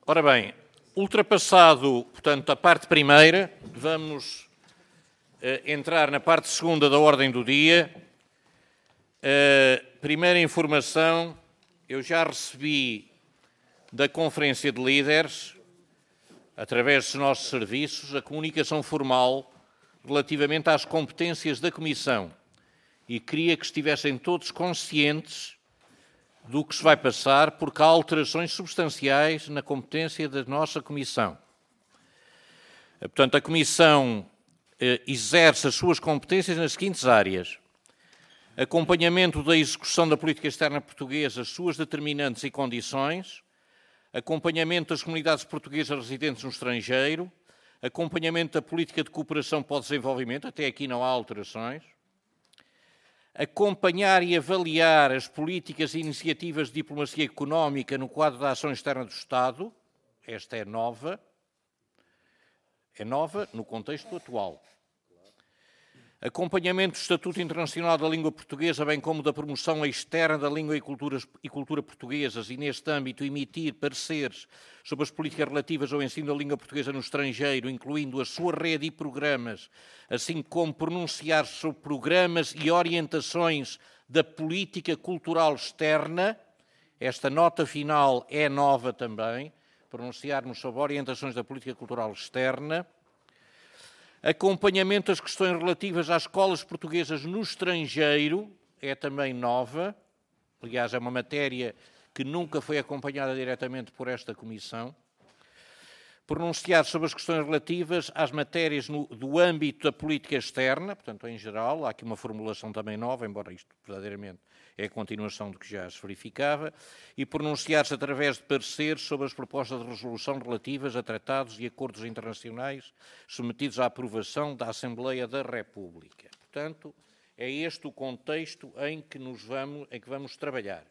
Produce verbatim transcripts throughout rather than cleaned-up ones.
Ora bem, ultrapassado, portanto, a parte primeira, vamos uh, entrar na parte segunda da ordem do dia. Uh, primeira informação, eu já recebi da Conferência de Líderes, através dos nossos serviços, a comunicação formal relativamente às competências da Comissão e queria que estivessem todos conscientes do que se vai passar, porque há alterações substanciais na competência da nossa Comissão. Portanto, a Comissão eh, exerce as suas competências nas seguintes áreas: acompanhamento da execução da política externa portuguesa, as suas determinantes e condições, acompanhamento das comunidades portuguesas residentes no estrangeiro, acompanhamento da política de cooperação para o desenvolvimento, até aqui não há alterações, acompanhar e avaliar as políticas e iniciativas de diplomacia económica no quadro da ação externa do Estado, esta é nova, é nova no contexto atual. Acompanhamento do Estatuto Internacional da Língua Portuguesa, bem como da promoção externa da língua e cultura, e cultura portuguesas e, neste âmbito, emitir pareceres sobre as políticas relativas ao ensino da língua portuguesa no estrangeiro, incluindo a sua rede e programas, assim como pronunciar-se sobre programas e orientações da política cultural externa. Esta nota final é nova também, pronunciarmos sobre orientações da política cultural externa. Acompanhamento das questões relativas às escolas portuguesas no estrangeiro, é também nova. Aliás, é uma matéria que nunca foi acompanhada diretamente por esta Comissão. Pronunciar sobre as questões relativas às matérias no, do âmbito da política externa, portanto, em geral, há aqui uma formulação também nova, embora isto verdadeiramente é a continuação do que já se verificava, e pronunciar-se através de pareceres sobre as propostas de resolução relativas a tratados e acordos internacionais submetidos à aprovação da Assembleia da República. Portanto, é este o contexto em que, nos vamos, em que vamos trabalhar.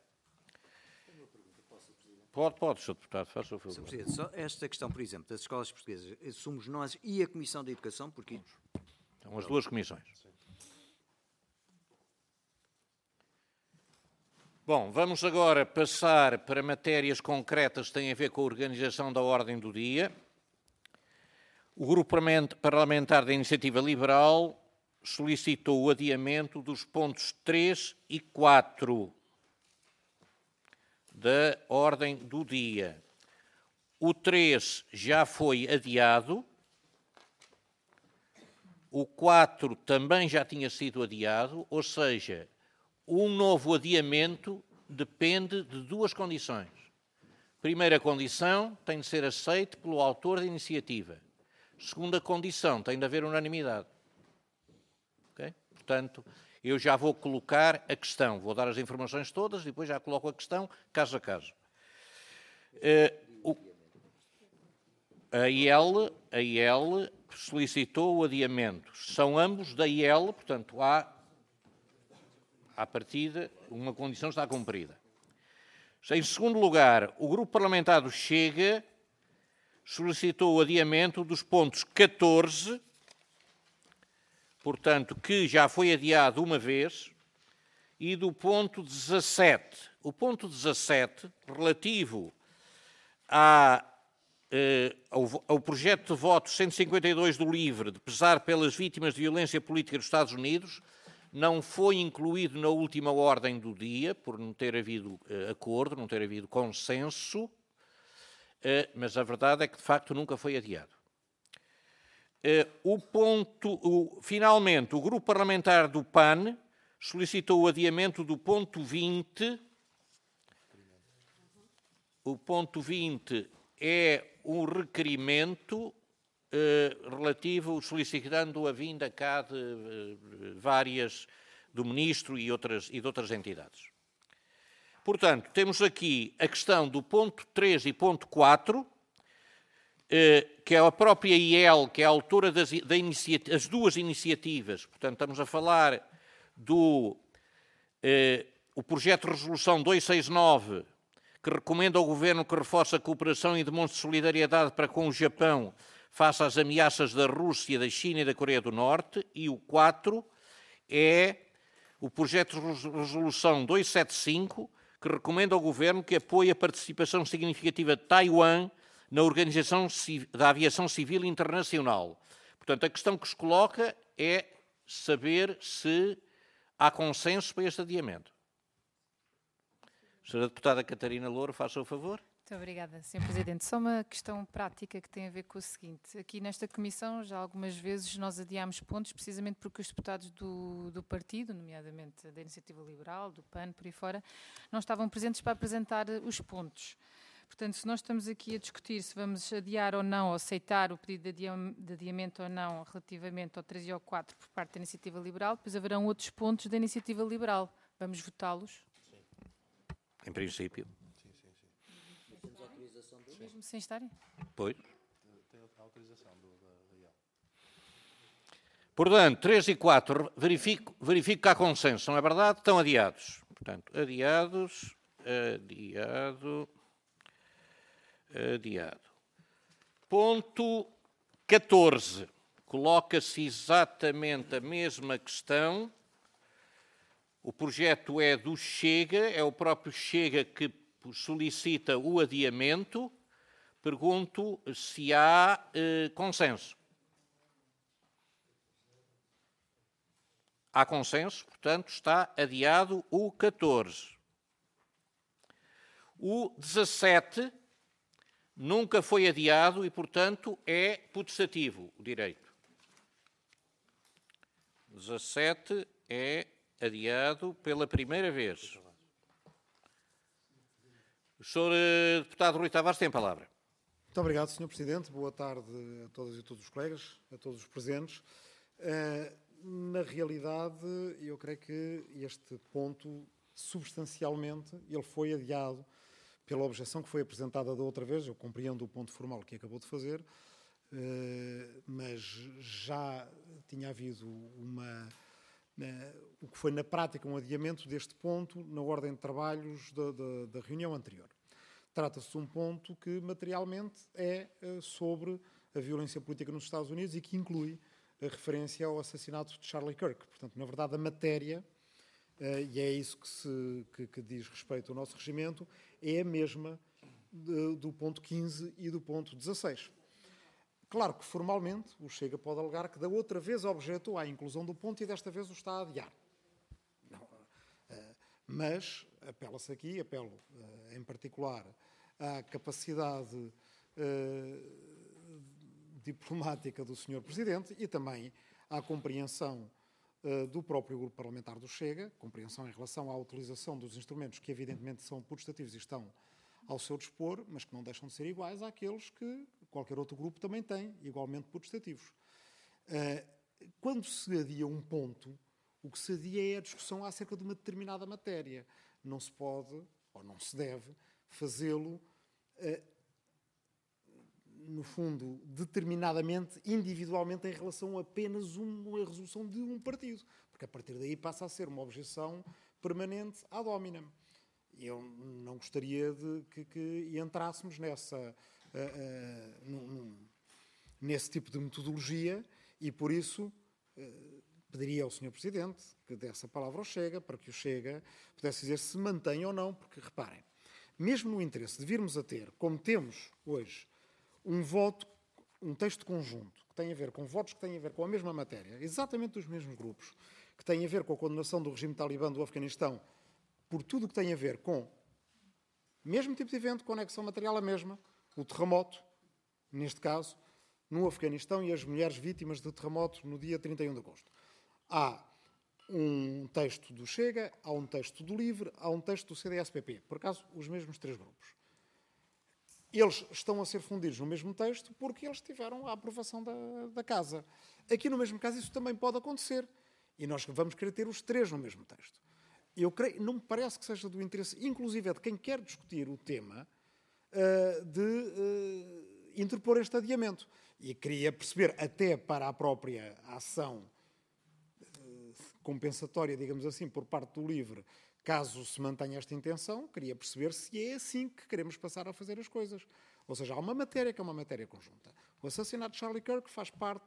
Pode, pode, senhor Deputado, faça o favor. senhor Presidente, só esta questão, por exemplo, das escolas portuguesas, somos nós e a Comissão da Educação, porque... São as duas comissões. Bom, vamos agora passar para matérias concretas que têm a ver com a organização da ordem do dia. O Grupo Parlamentar da Iniciativa Liberal solicitou o adiamento dos pontos três e quatro da ordem do dia. O três já foi adiado, o quatro também já tinha sido adiado, ou seja, um novo adiamento depende de duas condições. Primeira condição, tem de ser aceito pelo autor da iniciativa. Segunda condição, tem de haver unanimidade. Okay? Portanto, eu já vou colocar a questão, vou dar as informações todas e depois já coloco a questão caso a caso. Uh, o, a I L, a I L solicitou o adiamento. São ambos da I L, portanto, há, à partida, uma condição está cumprida. Em segundo lugar, o Grupo Parlamentar do Chega solicitou o adiamento dos pontos catorze, portanto, que já foi adiado uma vez, e do ponto dezassete. O ponto dezassete, relativo à, eh, ao, ao projeto de voto cento e cinquenta e dois do LIVRE, de pesar pelas vítimas de violência política dos Estados Unidos, não foi incluído na última ordem do dia, por não ter havido eh, acordo, não ter havido consenso, eh, mas a verdade é que, de facto, nunca foi adiado. Uh, o ponto, o, finalmente, o Grupo Parlamentar do P A N solicitou o adiamento do ponto vinte. O ponto vinte é um requerimento uh, relativo, solicitando a vinda cá de uh, várias, do Ministro e, outras, e de outras entidades. Portanto, temos aqui a questão do ponto três e ponto quatro, que é a própria I L, que é a autora das da as duas iniciativas. Portanto, estamos a falar do eh, o projeto de resolução duzentos e sessenta e nove, que recomenda ao Governo que reforce a cooperação e demonstre solidariedade para com o Japão face às ameaças da Rússia, da China e da Coreia do Norte. E o quatro é o projeto de resolução duzentos e setenta e cinco, que recomenda ao Governo que apoie a participação significativa de Taiwan na Organização da Aviação Civil Internacional. Portanto, a questão que se coloca é saber se há consenso para este adiamento. Senhora Deputada Catarina Louro, faça o favor. Muito obrigada, senhor Presidente. Só uma questão prática que tem a ver com o seguinte. Aqui nesta Comissão, já algumas vezes nós adiámos pontos, precisamente porque os deputados do, do partido, nomeadamente da Iniciativa Liberal, do P A N, por aí fora, não estavam presentes para apresentar os pontos. Portanto, se nós estamos aqui a discutir se vamos adiar ou não, ou aceitar o pedido de adiamento ou não relativamente ao três e ao quatro por parte da Iniciativa Liberal, depois haverão outros pontos da Iniciativa Liberal. Vamos votá-los? Em princípio. Mesmo sem estarem? Pois. Portanto, três e quatro, verifico, verifico que há consenso, não é verdade? Estão adiados. Portanto, adiados, adiado, adiado. Ponto catorze. Coloca-se exatamente a mesma questão. O projeto é do Chega, é o próprio Chega que solicita o adiamento. Pergunto se há eh, consenso. Há consenso, portanto, está adiado o catorze. O dezassete nunca foi adiado e, portanto, é putestativo o direito. dezassete é adiado pela primeira vez. O senhor Deputado Rui Tavares tem a palavra. Muito obrigado, senhor Presidente. Boa tarde a todas e todos os colegas, a todos os presentes. Uh, na realidade, eu creio que este ponto, substancialmente, ele foi adiado pela objeção que foi apresentada da outra vez. Eu compreendo o ponto formal que acabou de fazer, uh, mas já tinha havido uma... Uh, o que foi na prática um adiamento deste ponto na ordem de trabalhos da, da, da reunião anterior. Trata-se de um ponto que materialmente é uh, sobre a violência política nos Estados Unidos e que inclui a referência ao assassinato de Charlie Kirk. Portanto, na verdade, a matéria, uh, e é isso que, se, que, que diz respeito ao nosso regimento, é a mesma de, do ponto quinze e do ponto dezasseis. Claro que, formalmente, o Chega pode alegar que da outra vez objetou à inclusão do ponto e desta vez o está a adiar. Não, uh, mas apela-se aqui, apelo uh, em particular à capacidade uh, diplomática do senhor Presidente e também à compreensão uh, do próprio grupo parlamentar do Chega, compreensão em relação à utilização dos instrumentos que evidentemente são putestativos e estão ao seu dispor, mas que não deixam de ser iguais àqueles que qualquer outro grupo também tem, igualmente putestativos. Uh, quando se adia um ponto, o que se adia é a discussão acerca de uma determinada matéria. Não se pode, ou não se deve, fazê-lo, uh, no fundo, determinadamente, individualmente, em relação a apenas uma resolução de um partido. Porque a partir daí passa a ser uma objeção permanente ad hominem. Eu não gostaria de que, que entrássemos nessa, uh, uh, num, num, nesse tipo de metodologia e, por isso, uh, pediria ao senhor Presidente que desse a palavra ao Chega, para que o Chega pudesse dizer se mantém ou não, porque, reparem, mesmo no interesse de virmos a ter, como temos hoje, um voto, um texto conjunto, que tem a ver com votos que têm a ver com a mesma matéria, exatamente dos mesmos grupos, que têm a ver com a condenação do regime talibã do Afeganistão, por tudo o que tem a ver com o mesmo tipo de evento, conexão material a mesma, o terremoto, neste caso, no Afeganistão e as mulheres vítimas de terremoto no dia trinta e um de agosto. Há um texto do Chega, há um texto do LIVRE, há um texto do C D S P P. Por acaso, os mesmos três grupos. Eles estão a ser fundidos no mesmo texto porque eles tiveram a aprovação da, da Casa. Aqui, no mesmo caso, isso também pode acontecer. E nós vamos querer ter os três no mesmo texto. Eu creio, não me parece que seja do interesse, inclusive é de quem quer discutir o tema, uh, de uh, interpor este adiamento. E queria perceber, até para a própria ação uh, compensatória, digamos assim, por parte do LIVRE, caso se mantenha esta intenção, queria perceber se é assim que queremos passar a fazer as coisas. Ou seja, há uma matéria que é uma matéria conjunta. O assassinato de Charlie Kirk faz parte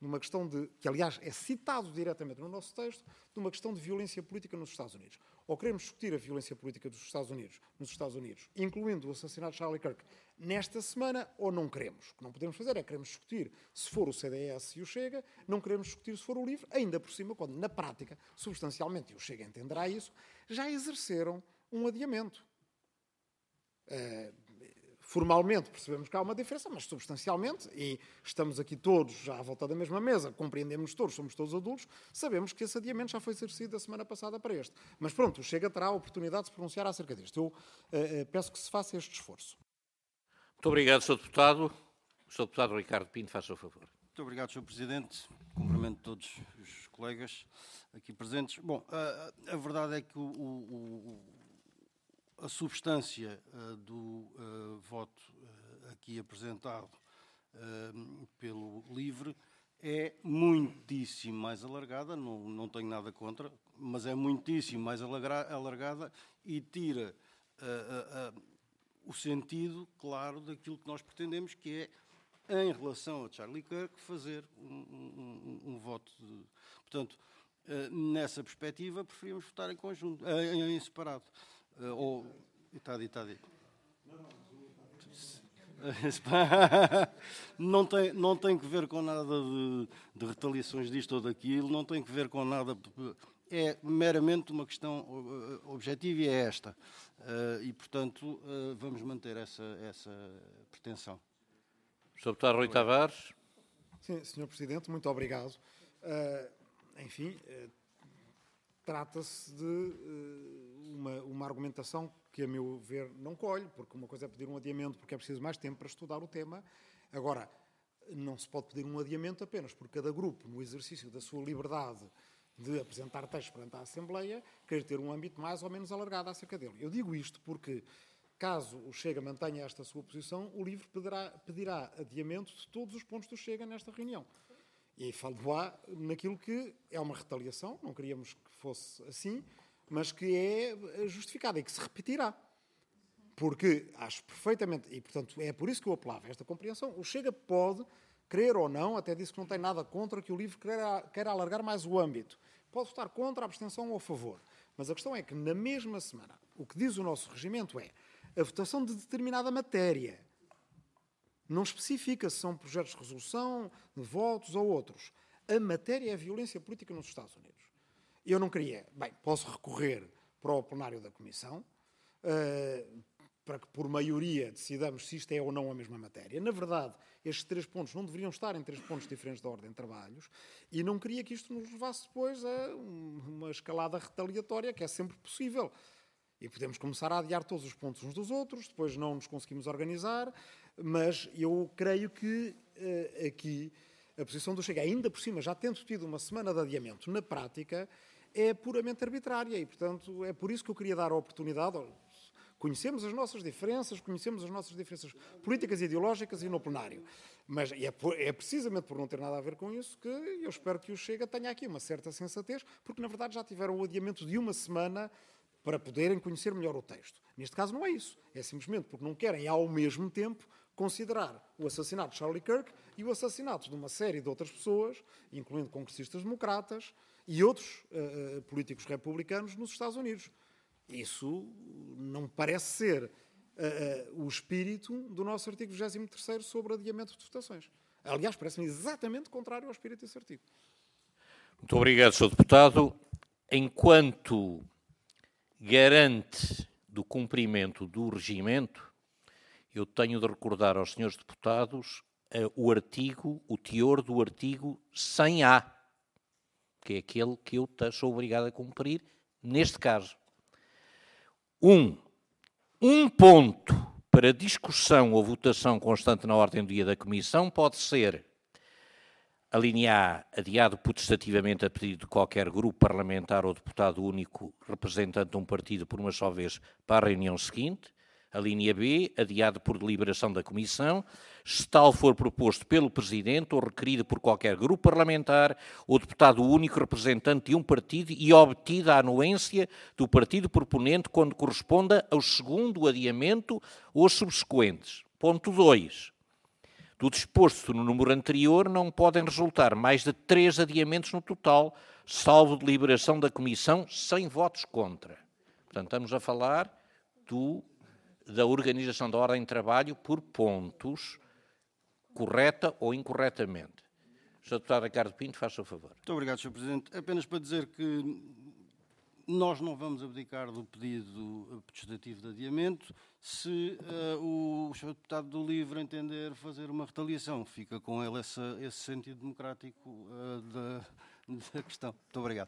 numa questão de, que aliás é citado diretamente no nosso texto, de uma questão de violência política nos Estados Unidos. Ou queremos discutir a violência política dos Estados Unidos, nos Estados Unidos, incluindo o assassinato de Charlie Kirk, nesta semana, ou não queremos. O que não podemos fazer é queremos discutir se for o C D S e o Chega, não queremos discutir se for o LIVRE, ainda por cima, quando na prática, substancialmente, e o Chega entenderá isso, já exerceram um adiamento. Uh, Formalmente percebemos que há uma diferença, mas substancialmente, e estamos aqui todos já à volta da mesma mesa, compreendemos todos, somos todos adultos, sabemos que esse adiamento já foi exercido da semana passada para este. Mas pronto, o Chega terá a oportunidade de se pronunciar acerca disto. Eu uh, uh, peço que se faça este esforço. Muito obrigado, senhor Deputado. O senhor Deputado Ricardo Pinto, faça o favor. Muito obrigado, senhor Presidente. Cumprimento todos os colegas aqui presentes. Bom, a, a verdade é que o, o, o a substância uh, do uh, voto uh, aqui apresentado uh, pelo LIVRE é muitíssimo mais alargada, não, não tenho nada contra, mas é muitíssimo mais alargada e tira uh, uh, uh, o sentido claro daquilo que nós pretendemos, que é, em relação a Charlie Kirk, fazer um, um, um, um voto. De, portanto, uh, nessa perspectiva, preferimos votar em conjunto, uh, em, em separado. Uh, ou está dito, está dito. Não tem, não tem que ver com nada de, de retaliações disto ou daquilo, não tem que ver com nada. É meramente uma questão objetiva e é esta. Uh, e, portanto, uh, vamos manter essa, essa pretensão. senhor Deputado Rui Tavares. Sim, senhor Presidente, muito obrigado. Uh, enfim. Uh, Trata-se de uh, uma, uma argumentação que, a meu ver, não colhe, porque uma coisa é pedir um adiamento porque é preciso mais tempo para estudar o tema. Agora, não se pode pedir um adiamento apenas por cada grupo, no exercício da sua liberdade de apresentar textos perante a Assembleia, querer ter um âmbito mais ou menos alargado acerca dele. Eu digo isto porque, caso o Chega mantenha esta sua posição, o LIVRE pedirá, pedirá adiamento de todos os pontos do Chega nesta reunião. E falo-á naquilo que é uma retaliação, não queríamos que fosse assim, mas que é justificada e que se repetirá. Porque acho perfeitamente, e portanto é por isso que eu apelava a esta compreensão, o Chega pode, querer ou não, até disse que não tem nada contra que o LIVRE queira, queira alargar mais o âmbito. Pode votar contra, a abstenção ou a favor. Mas a questão é que na mesma semana, o que diz o nosso regimento é a votação de determinada matéria. Não especifica se são projetos de resolução, de votos ou outros. A matéria é a violência política nos Estados Unidos. Eu não queria... Bem, posso recorrer para o plenário da Comissão, uh, para que por maioria decidamos se isto é ou não a mesma matéria. Na verdade, estes três pontos não deveriam estar em três pontos diferentes da ordem de trabalhos e não queria que isto nos levasse depois a uma escalada retaliatória, que é sempre possível. E podemos começar a adiar todos os pontos uns dos outros, depois não nos conseguimos organizar, mas eu creio que uh, aqui a posição do Chega, ainda por cima, já tendo tido uma semana de adiamento, na prática, é puramente arbitrária e, portanto, é por isso que eu queria dar a oportunidade. Conhecemos as nossas diferenças, conhecemos as nossas diferenças políticas e ideológicas e no plenário. Mas é, por, é precisamente por não ter nada a ver com isso que eu espero que o Chega tenha aqui uma certa sensatez, porque, na verdade, já tiveram o adiamento de uma semana para poderem conhecer melhor o texto. Neste caso não é isso. É simplesmente porque não querem, ao mesmo tempo, considerar o assassinato de Charlie Kirk e o assassinato de uma série de outras pessoas, incluindo congressistas democratas e outros uh, políticos republicanos nos Estados Unidos. Isso não parece ser uh, uh, o espírito do nosso artigo vigésimo terceiro sobre adiamento de votações. Aliás, parece-me exatamente contrário ao espírito desse artigo. Muito obrigado, senhor Deputado. Enquanto garante do cumprimento do regimento, eu tenho de recordar aos senhores deputados uh, o artigo, o teor do artigo cem A, que é aquele que eu sou obrigado a cumprir neste caso. Um, um ponto para discussão ou votação constante na ordem do dia da Comissão pode ser a linha A, adiado potestativamente a pedido de qualquer grupo parlamentar ou deputado único representante de um partido por uma só vez para a reunião seguinte. A linha B, adiado por deliberação da Comissão, se tal for proposto pelo Presidente ou requerido por qualquer grupo parlamentar ou deputado único representante de um partido e obtida a anuência do partido proponente quando corresponda ao segundo adiamento ou subsequentes. Ponto dois. do disposto no número anterior, não podem resultar mais de três adiamentos no total, salvo deliberação da Comissão sem votos contra. Portanto, estamos a falar do, da organização da ordem de trabalho por pontos, correta ou incorretamente. senhor Deputado Ricardo Pinto, faça o favor. Muito obrigado, senhor Presidente. Apenas para dizer que nós não vamos abdicar do pedido protestativo de adiamento se uh, o senhor Deputado do Livre entender fazer uma retaliação. Fica com ele essa, esse sentido democrático uh, da, da questão. Muito obrigado.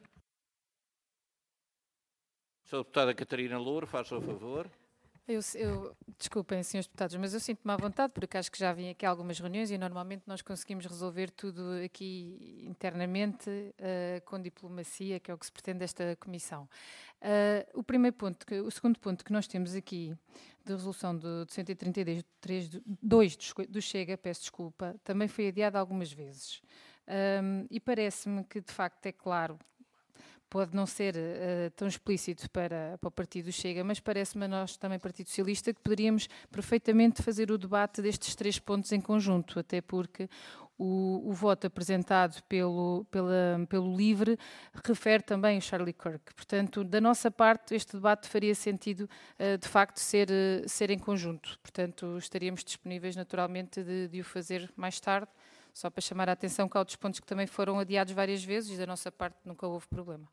senhora Deputada Catarina Louro, faça o favor. Eu, eu, desculpem, senhores deputados, mas eu sinto-me à vontade, porque acho que já vim aqui a algumas reuniões e normalmente nós conseguimos resolver tudo aqui internamente uh, com diplomacia, que é o que se pretende desta comissão. Uh, o primeiro ponto, que, o segundo ponto que nós temos aqui de resolução do, do cento e trinta e três ponto dois do Chega, peço desculpa, também foi adiado algumas vezes. Um, e parece-me que, de facto, é claro, pode não ser uh, tão explícito para, para o Partido Chega, mas parece-me a nós também, Partido Socialista, que poderíamos perfeitamente fazer o debate destes três pontos em conjunto, até porque o, o voto apresentado pelo, pela, pelo LIVRE refere também o Charlie Kirk. Portanto, da nossa parte, este debate faria sentido, uh, de facto, ser, uh, ser em conjunto. Portanto, estaríamos disponíveis, naturalmente, de, de o fazer mais tarde, só para chamar a atenção que há outros pontos que também foram adiados várias vezes e da nossa parte nunca houve problema.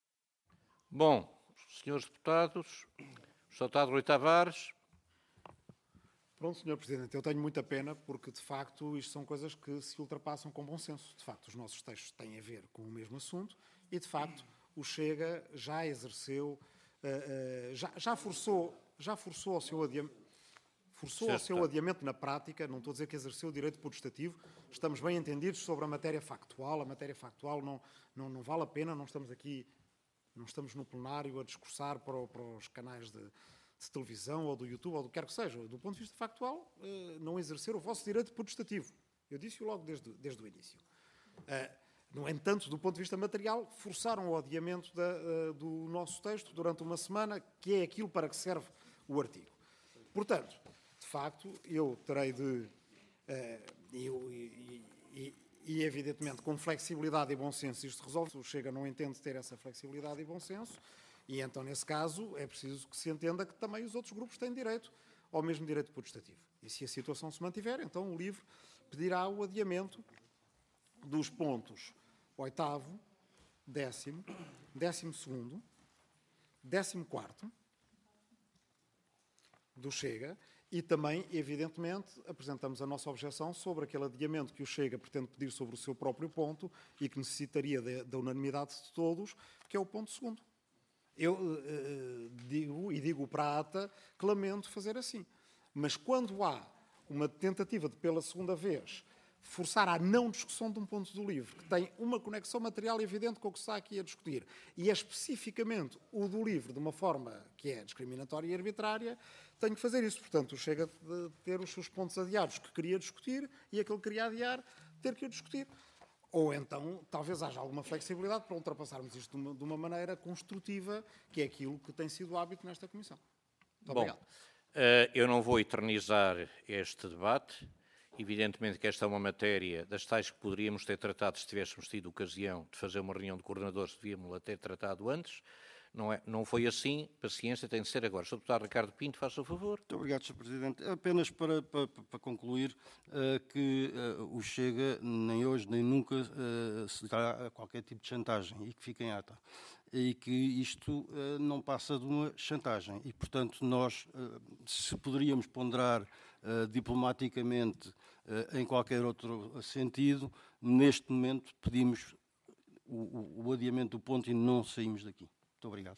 Bom, senhores deputados, o senhor Deputado Rui Tavares. Pronto, senhor Presidente, eu tenho muita pena porque, de facto, isto são coisas que se ultrapassam com bom senso. De facto, os nossos textos têm a ver com o mesmo assunto e, de facto, o Chega já exerceu, uh, uh, já, já forçou, já forçou ao seu adiamento, forçou ao seu adiamento na prática, não estou a dizer que exerceu o direito potestativo, estamos bem entendidos sobre a matéria factual, a matéria factual não, não, não vale a pena, não estamos aqui... Não estamos no plenário a discursar para, o, para os canais de, de televisão ou do YouTube ou do que quer que seja. Do ponto de vista factual, uh, não exercer o vosso direito potestativo. Eu disse-o logo desde, desde o início. Uh, no entanto, do ponto de vista material, forçaram o adiamento da, uh, do nosso texto durante uma semana, que é aquilo para que serve o artigo. Portanto, de facto, eu terei de... Uh, eu, e, e, E, evidentemente, com flexibilidade e bom senso isto resolve. O Chega não entende ter essa flexibilidade e bom senso e, então, nesse caso, é preciso que se entenda que também os outros grupos têm direito ao mesmo direito potestativo. E, se a situação se mantiver, então o LIVRE pedirá o adiamento dos pontos oitavo, décimo, décimo segundo, décimo quarto do Chega. E também, evidentemente, apresentamos a nossa objeção sobre aquele adiamento que o Chega pretende pedir sobre o seu próprio ponto e que necessitaria da unanimidade de todos, que é o ponto segundo. Eu uh, digo, e digo para a ata, que lamento fazer assim. Mas quando há uma tentativa de, pela segunda vez, forçar a não discussão de um ponto do LIVRE, que tem uma conexão material evidente com o que se está aqui a discutir, e é especificamente o do LIVRE de uma forma que é discriminatória e arbitrária, tenho que fazer isso. Portanto, Chega de ter os seus pontos adiados que queria discutir e aquele que queria adiar, ter que o discutir. Ou então, talvez haja alguma flexibilidade para ultrapassarmos isto de uma, de uma maneira construtiva, que é aquilo que tem sido o hábito nesta Comissão. Muito obrigado. Bom, uh, eu não vou eternizar este debate. Evidentemente que esta é uma matéria das tais que poderíamos ter tratado se tivéssemos tido ocasião de fazer uma reunião de coordenadores, devíamos-la ter tratado antes. Não, é, não foi assim, paciência, tem de ser agora. senhor Deputado Ricardo Pinto, faça o favor. Muito obrigado, senhor Presidente. Apenas para, para, para concluir uh, que uh, o Chega nem hoje nem nunca uh, se dá a qualquer tipo de chantagem e que fique em ata. E que isto uh, não passa de uma chantagem. E, portanto, nós, uh, se poderíamos ponderar uh, diplomaticamente uh, em qualquer outro sentido, neste momento pedimos o, o, o adiamento do ponto e não saímos daqui. Muito obrigado.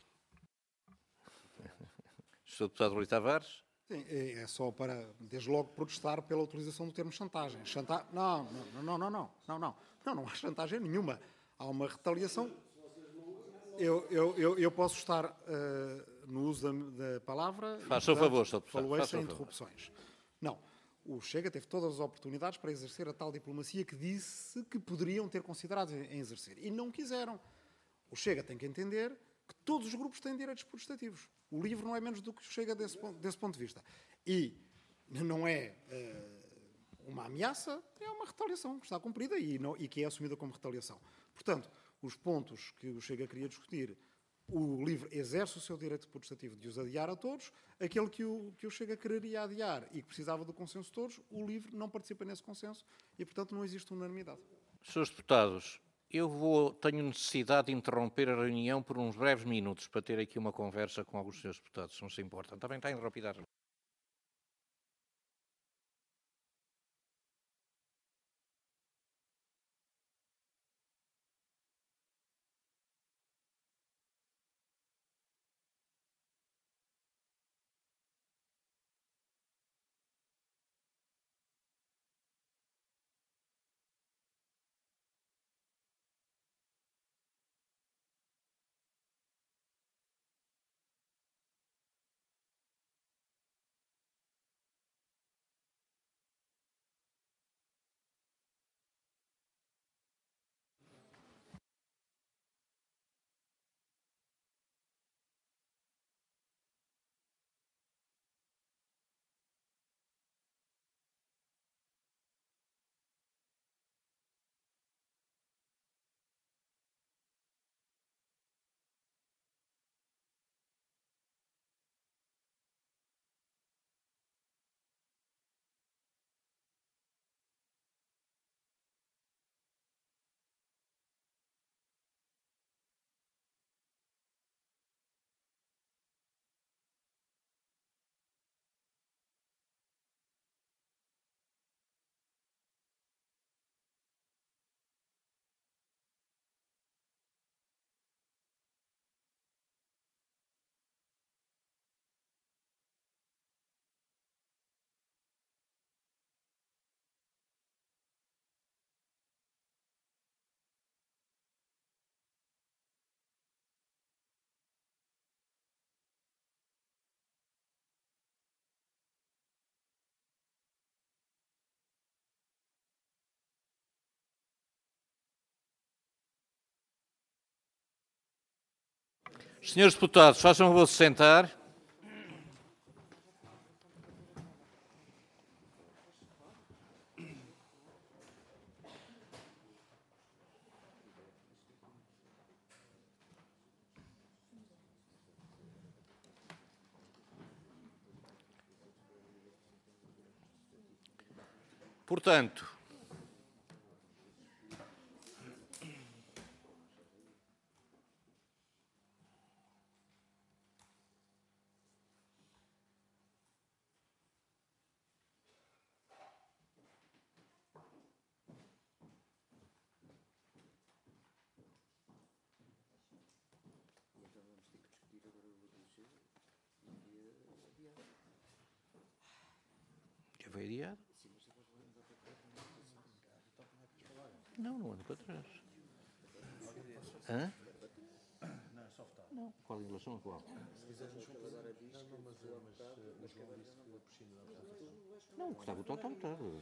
senhor Deputado Rui Tavares. Sim, é só para, desde logo, protestar pela utilização do termo chantagem. Chanta... Não, não, não, não, não, não, não, não, não há chantagem nenhuma. Há uma retaliação. Eu, eu, eu, eu posso estar uh, no uso da, da palavra. Faça o favor, senhor Deputado. Falou sem interrupções. Não. O Chega teve todas as oportunidades para exercer a tal diplomacia que disse que poderiam ter considerado em exercer. E não quiseram. O Chega tem que entender que todos os grupos têm direitos potestativos. O LIVRE não é menos do que o Chega desse ponto, desse ponto de vista. E não é uh, uma ameaça, é uma retaliação que está cumprida e, não, e que é assumida como retaliação. Portanto, os pontos que o Chega queria discutir, o LIVRE exerce o seu direito potestativo de os adiar a todos, aquele que o, que o Chega quereria adiar e que precisava do consenso de todos, o LIVRE não participa nesse consenso e, portanto, não existe unanimidade. senhores Deputados, eu vou, tenho necessidade de interromper a reunião por uns breves minutos para ter aqui uma conversa com alguns senhores Deputados, se não se importam. Também está interrompida a reunião. Senhores Deputados, façam o favor de sentar. Portanto, já foi adiado? Não, não ando para trás. Hã? Não, qual em relação a qual? Não, o que está votado, está votado.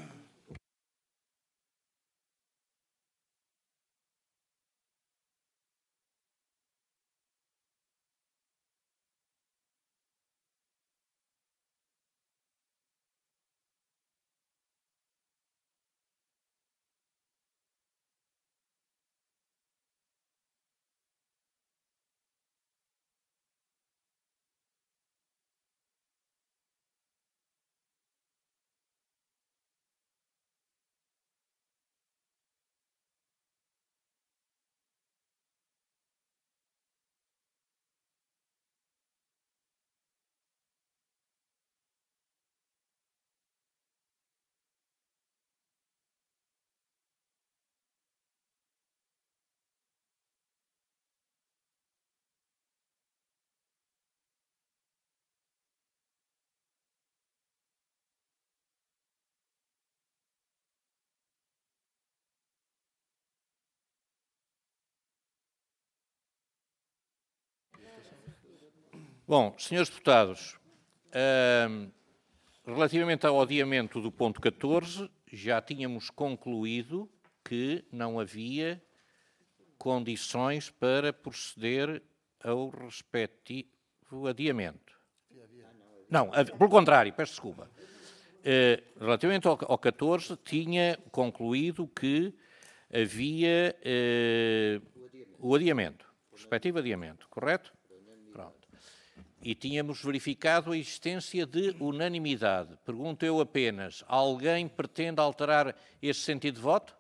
Bom, senhores deputados, hum, relativamente ao adiamento do ponto catorze, já tínhamos concluído que não havia condições para proceder ao respectivo adiamento. Não, pelo contrário, peço desculpa. eh, relativamente ao, ao catorze, tinha concluído que havia eh, o adiamento, o respectivo adiamento, correto? Pronto. E tínhamos verificado a existência de unanimidade. Pergunto eu apenas, alguém pretende alterar esse sentido de voto?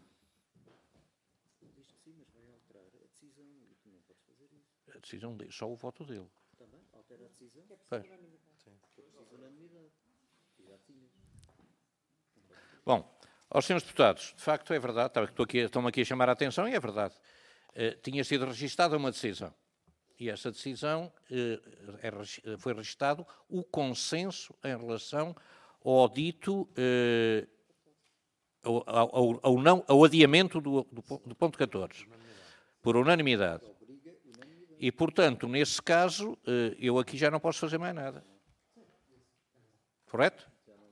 A decisão dele, só o voto dele. Também altera a decisão? Pois. Bom, aos senhores deputados, de facto é verdade, estou aqui, estão-me aqui a chamar a atenção e é verdade. Uh, tinha sido registada uma decisão. E essa decisão uh, é, foi registado o consenso em relação ao dito, uh, ao, ao, ao, não, ao adiamento do, do, do ponto catorze, por unanimidade. E, portanto, nesse caso, uh, eu aqui já não posso fazer mais nada. Correto?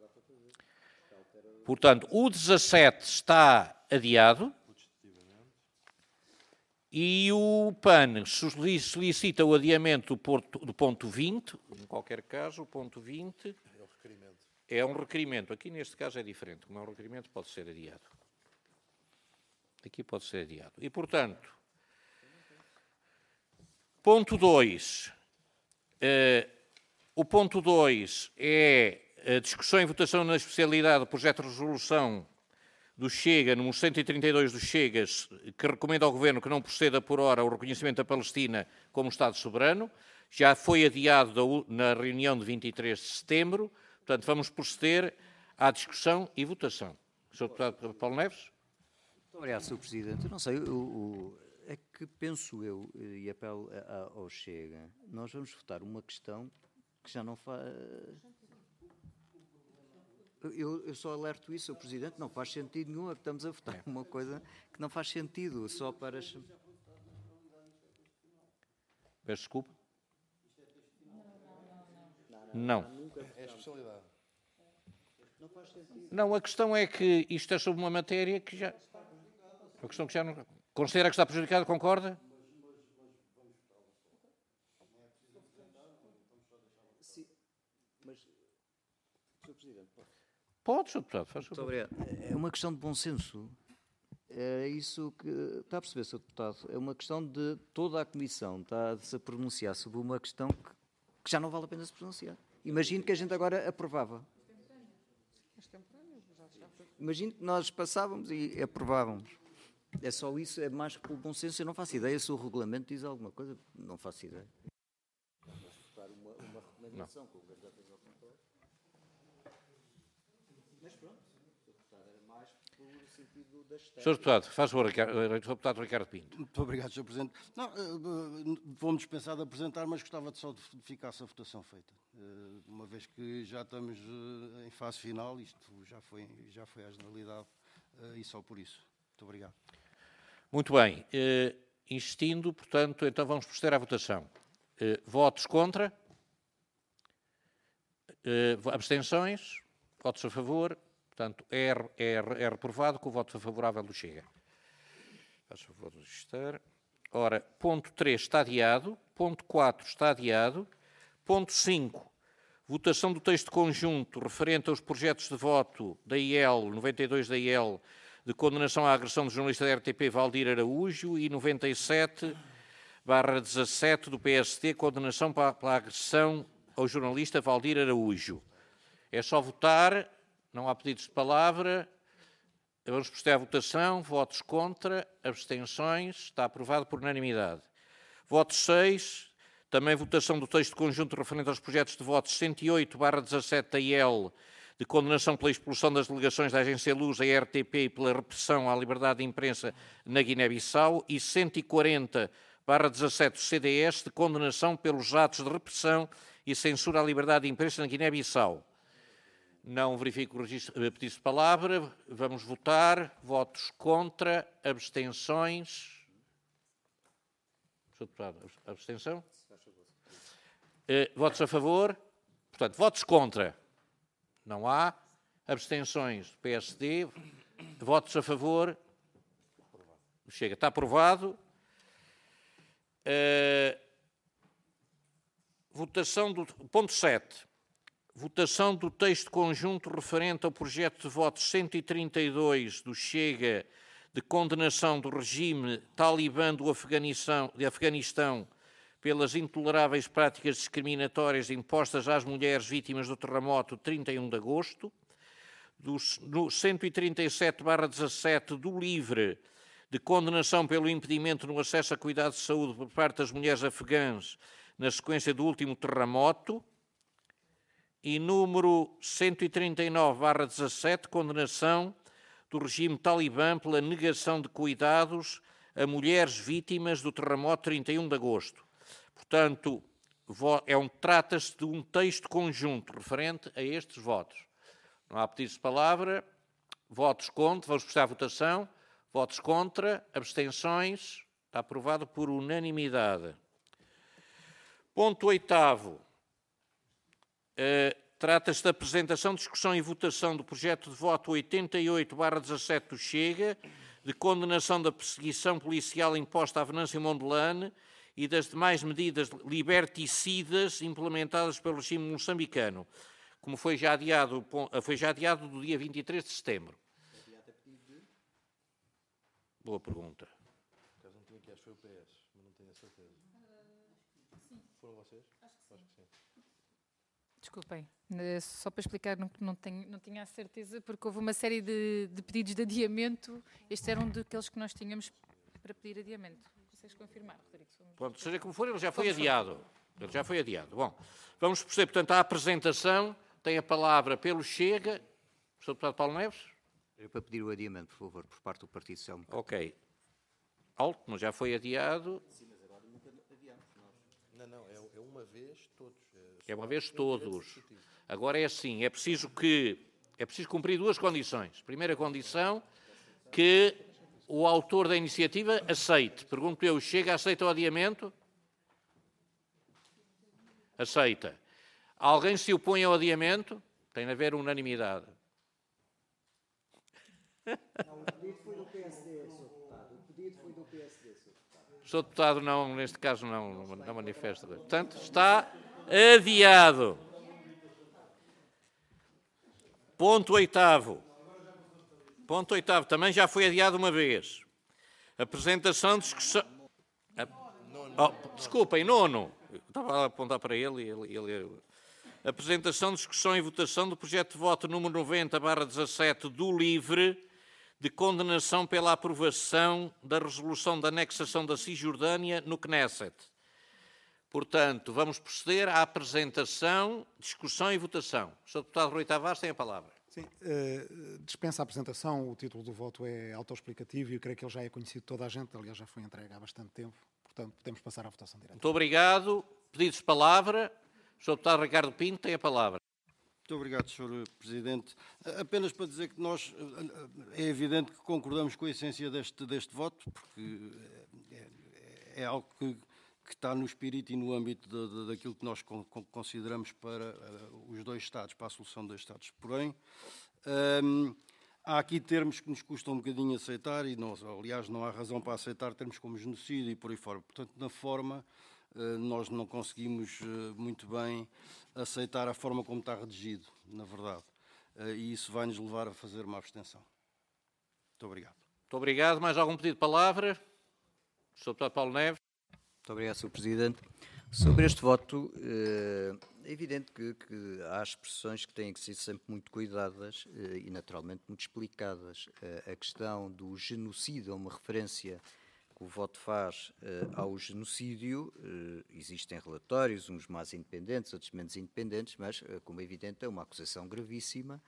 Portanto, o dezassete está adiado e o P A N solicita o adiamento do, porto, do ponto vinte, em qualquer caso, o ponto vinte é um requerimento. É um requerimento. Aqui, neste caso, é diferente. Como é um requerimento, pode ser adiado. Aqui pode ser adiado. E, portanto, ponto dois. Uh, o ponto dois é a discussão e votação na especialidade do projeto de resolução do Chega, número cento e trinta e dois do Chegas, que recomenda ao Governo que não proceda por hora ao reconhecimento da Palestina como Estado soberano. Já foi adiado na reunião de vinte e três de setembro. Portanto, vamos proceder à discussão e votação. senhor Deputado Paulo Neves. Muito obrigado, senhor Presidente. Eu não sei, eu, eu, é que penso eu, e apelo ao Chega, nós vamos votar uma questão que já não faz... Eu, eu só alerto isso, senhor Presidente, não faz sentido nenhum, é que estamos a votar é. uma coisa que não faz sentido, só para... Peço desculpa. Não. É a especialidade. Não, a questão é que isto é sobre uma matéria que já... A questão que já não... Considera que está prejudicado, concorda? Sim, mas... senhor Presidente, pode... Pode, senhor Deputado, faz favor. Muito obrigado. É uma questão de bom senso. É isso que... Está a perceber, senhor Deputado? É uma questão de toda a Comissão está a se pronunciar sobre uma questão que, que já não vale a pena se pronunciar. Imagino que a gente agora aprovava. Imagino que nós passávamos e aprovávamos. É só isso, é mais que pelo bom senso. Eu não faço ideia se o regulamento diz alguma coisa. Não faço ideia. Uma, uma recomendação que o Governo fez ao controle. Mas pronto, senhor Deputado, era mais pelo sentido da estética. senhor Deputado, faz favor, senhor Deputado Ricardo Pinto. Muito obrigado, senhor Presidente. Não, vou-me dispensar de apresentar, mas gostava de só de ficar-se a votação feita. Uma vez que já estamos em fase final, isto já foi, já foi a generalidade e só por isso. Muito obrigado. Muito bem. Uh, insistindo, portanto, então vamos proceder à votação. Uh, votos contra? Uh, abstenções? Votos a favor? Portanto, é, é, é reprovado com o voto favorável do Chega. Faz favor de registrar. Ora, ponto três está adiado. Ponto quatro está adiado. Ponto cinco. Votação do texto conjunto referente aos projetos de voto da I L, noventa e dois da I L, de condenação à agressão do jornalista da R T P Valdir Araújo e noventa e sete barra dezassete do P S D, condenação pela agressão ao jornalista Valdir Araújo. É só votar, não há pedidos de palavra. Vamos proceder à votação. Votos contra, abstenções, está aprovado por unanimidade. Voto seis, também votação do texto conjunto referente aos projetos de votos cento e oito barra dezassete da I L, de condenação pela expulsão das delegações da Agência Luz, a R T P, e pela repressão à liberdade de imprensa na Guiné-Bissau, e cento e quarenta barra dezassete do C D S, de condenação pelos atos de repressão e censura à liberdade de imprensa na Guiné-Bissau. Não verifico o registro, pedido de palavra. Vamos votar. Votos contra, abstenções. senhor Deputado, abstenção? Uh, votos a favor? Portanto, votos contra? Não há. Abstenções do P S D. Votos a favor? Chega. Está aprovado. Uh, votação do ponto sete. votação do texto conjunto referente ao projeto de voto cento e trinta e dois do Chega de condenação do regime talibã do Afeganistão, de Afeganistão pelas intoleráveis práticas discriminatórias impostas às mulheres vítimas do terremoto de trinta e um de agosto, do no cento e trinta e sete barra dezassete do LIVRE, de condenação pelo impedimento no acesso a cuidados de saúde por parte das mulheres afegãs na sequência do último terremoto, e número cento e trinta e nove barra dezassete, condenação do regime talibã pela negação de cuidados a mulheres vítimas do terremoto de trinta e um de agosto. Portanto, é um, trata-se de um texto conjunto referente a estes votos. Não há pedidos de palavra. Votos contra. Vamos prestar a votação. Votos contra. Abstenções. Está aprovado por unanimidade. Ponto oitavo. Uh, Trata-se da apresentação, discussão e votação do projeto de voto oitenta e oito barra dezassete do Chega, de condenação da perseguição policial imposta a Venâncio Mondlane e das demais medidas liberticidas implementadas pelo regime moçambicano, como foi já adiado, foi já adiado do dia vinte e três de setembro. Boa pergunta. Caso não tenha aqui, acho que foi o P S, mas não tenho a certeza. Sim. Foram vocês? Acho que sim. Acho que sim. Desculpem, só para explicar, não, não, tenho, não tinha a certeza, porque houve uma série de, de pedidos de adiamento. Este era um daqueles que nós tínhamos para pedir adiamento. Consegues confirmar, Rodrigo? Pronto, seja como for, ele já foi adiado. Ele já foi adiado. Bom, vamos proceder, portanto, à apresentação. Tem a palavra pelo Chega. senhor Deputado Paulo Neves. É para pedir o adiamento, por favor, por parte do Partido Social Democrático. Ok. Alto, mas já foi adiado. Sim, mas agora nunca adiamos nós. Não, não, é, é uma vez todos. É uma vez todos. Agora é assim, é preciso que é preciso cumprir duas condições. Primeira condição, que o autor da iniciativa aceite. Pergunto eu, Chega, aceita o adiamento? Aceita. Alguém se opõe ao adiamento? Tem de haver unanimidade. Não, o pedido foi do P S D, senhor Deputado. O pedido foi do P S D, senhor Deputado. O senhor Deputado, não, neste caso, não, não manifesta. Portanto, está adiado. Ponto oitavo. Ponto oitavo. Também já foi adiado uma vez. Apresentação de discussão... Oh, desculpem, nono. Estava a apontar para ele e ele... ele... Apresentação, discussão e votação do projeto de voto número noventa barra dezassete do LIVRE, de condenação pela aprovação da resolução da anexação da Cisjordânia no Knesset. Portanto, vamos proceder à apresentação, discussão e votação. O senhor Deputado Rui Tavares tem a palavra. Sim, uh, dispensa a apresentação, o título do voto é autoexplicativo e eu creio que ele já é conhecido de toda a gente, aliás já foi entregue há bastante tempo, portanto podemos passar à votação direta. Muito obrigado. Pedidos de palavra. O senhor Deputado Ricardo Pinto tem a palavra. Muito obrigado, senhor Presidente. Apenas para dizer que nós, é evidente que concordamos com a essência deste, deste voto, porque é, é algo que, que está no espírito e no âmbito de, de, daquilo que nós con, consideramos para uh, os dois Estados, para a solução dos Estados. Porém, um, há aqui termos que nos custam um bocadinho aceitar, e nós, aliás, não há razão para aceitar termos como genocídio e por aí fora. Portanto, na forma, uh, nós não conseguimos uh, muito bem aceitar a forma como está redigido, na verdade. Uh, e isso vai nos levar a fazer uma abstenção. Muito obrigado. Muito obrigado. Mais algum pedido de palavra? O senhor Deputado Paulo Neves. Muito obrigado, senhor Presidente. Sobre este voto, é evidente que, que há expressões que têm que ser sempre muito cuidadas e, naturalmente, muito explicadas. A questão do genocídio é uma referência que o voto faz ao genocídio. Existem relatórios, uns mais independentes, outros menos independentes, mas, como é evidente, é uma acusação gravíssima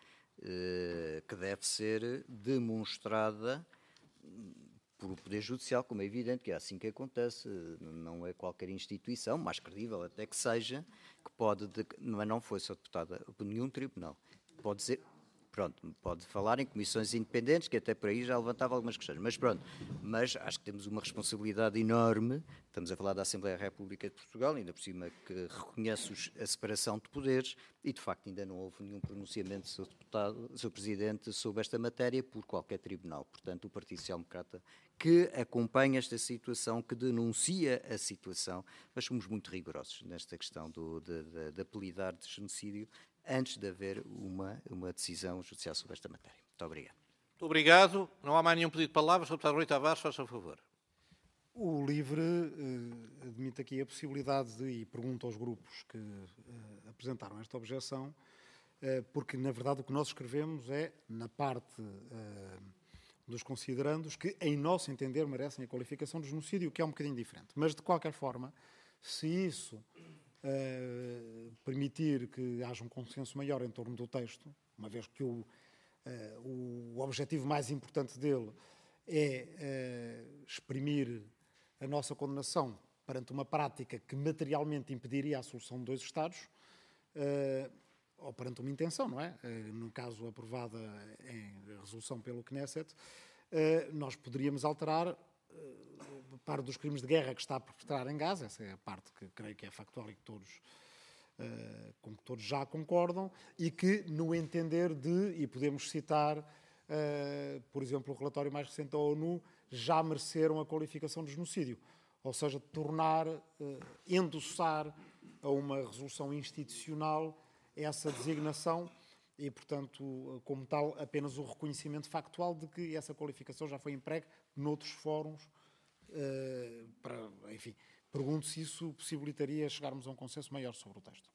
que deve ser demonstrada por o Poder Judicial, como é evidente, que é assim que acontece, não é qualquer instituição, mais credível até que seja, que pode, de, mas não foi só deputada por nenhum tribunal, pode dizer, pronto, pode falar em comissões independentes, que até por aí já levantava algumas questões, mas pronto, mas acho que temos uma responsabilidade enorme, estamos a falar da Assembleia da República de Portugal, ainda por cima que reconhece os, a separação de poderes, e de facto ainda não houve nenhum pronunciamento do seu deputado, do seu Presidente, sobre esta matéria por qualquer tribunal. Portanto, o Partido Social Democrata, que acompanha esta situação, que denuncia a situação, mas somos muito rigorosos nesta questão do, de, de, de apelidar de genocídio, antes de haver uma, uma decisão judicial sobre esta matéria. Muito obrigado. Muito obrigado. Não há mais nenhum pedido de palavra. senhor Deputado Rui Tavares, faça o favor. O LIVRE eh, admite aqui a possibilidade de, e pergunta aos grupos que eh, apresentaram esta objeção, eh, porque, na verdade, o que nós escrevemos é, na parte eh, dos considerandos, que, em nosso entender, merecem a qualificação de genocídio, que é um bocadinho diferente. Mas, de qualquer forma, se isso eh, permitir que haja um consenso maior em torno do texto, uma vez que o, eh, o objetivo mais importante dele é eh, exprimir a nossa condenação perante uma prática que materialmente impediria a solução de dois Estados, uh, ou perante uma intenção, não é? Uh, no caso aprovada em resolução pelo Knesset, uh, nós poderíamos alterar uh, parte dos crimes de guerra que está a perpetrar em Gaza, essa é a parte que creio que é factual e que todos, uh, com que todos já concordam, e que, no entender de, e podemos citar, uh, por exemplo, o relatório mais recente da ONU, já mereceram a qualificação de genocídio. Ou seja, tornar, uh, endossar a uma resolução institucional essa designação e, portanto, como tal, apenas o reconhecimento factual de que essa qualificação já foi empregue noutros fóruns. Uh, para, enfim, pergunto se isso possibilitaria chegarmos a um consenso maior sobre o texto.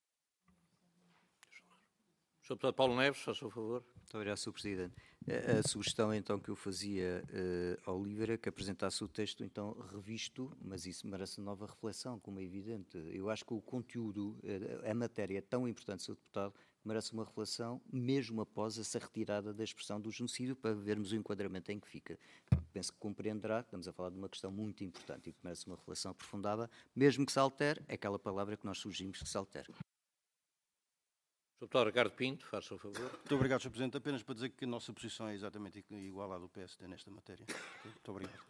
senhor Deputado Paulo Neves, faça o favor. Muito obrigado, senhor Presidente. A, a sugestão, então, que eu fazia uh, ao LIVRE é que apresentasse o texto, então, revisto, mas isso merece nova reflexão, como é evidente. Eu acho que o conteúdo, a, a matéria é tão importante, senhor Deputado, que merece uma reflexão, mesmo após essa retirada da expressão do genocídio, para vermos o enquadramento em que fica. Penso que compreenderá, estamos a falar de uma questão muito importante e que merece uma reflexão aprofundada, mesmo que se altere, é aquela palavra que nós sugerimos que se altere. senhor Deputado Ricardo Pinto, faça o favor. Muito obrigado, senhor Presidente. Apenas para dizer que a nossa posição é exatamente igual à do P S D nesta matéria. Muito obrigado.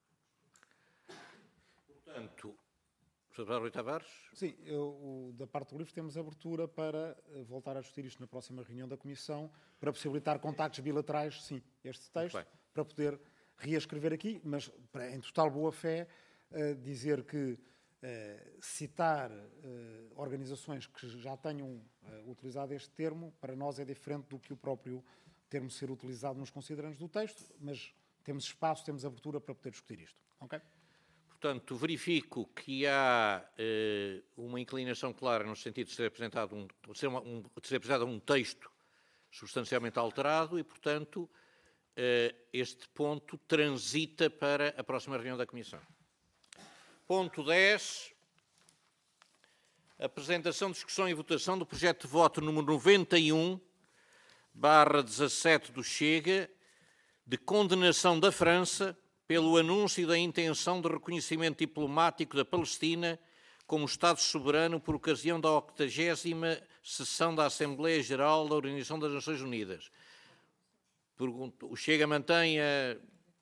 Portanto, senhor Deputado Rui Tavares. Sim, eu, o, da parte do LIVRE temos abertura para voltar a discutir isto na próxima reunião da Comissão, para possibilitar contactos bilaterais, sim, este texto, para poder reescrever aqui, mas para, em total boa fé, uh, dizer que Uh, citar uh, organizações que já tenham uh, utilizado este termo, para nós é diferente do que o próprio termo ser utilizado nos considerandos do texto, mas temos espaço, temos abertura para poder discutir isto. Okay? Portanto, verifico que há uh, uma inclinação clara no sentido de ser apresentado um, de ser uma, um, de ser apresentado um texto substancialmente alterado e, portanto, uh, este ponto transita para a próxima reunião da Comissão. Ponto dez. Apresentação, discussão e votação do projeto de voto número noventa e um, barra dezassete do Chega, de condenação da França pelo anúncio da intenção de reconhecimento diplomático da Palestina como Estado soberano por ocasião da octagésima sessão da Assembleia Geral da Organização das Nações Unidas. Pergunto, o Chega mantém a...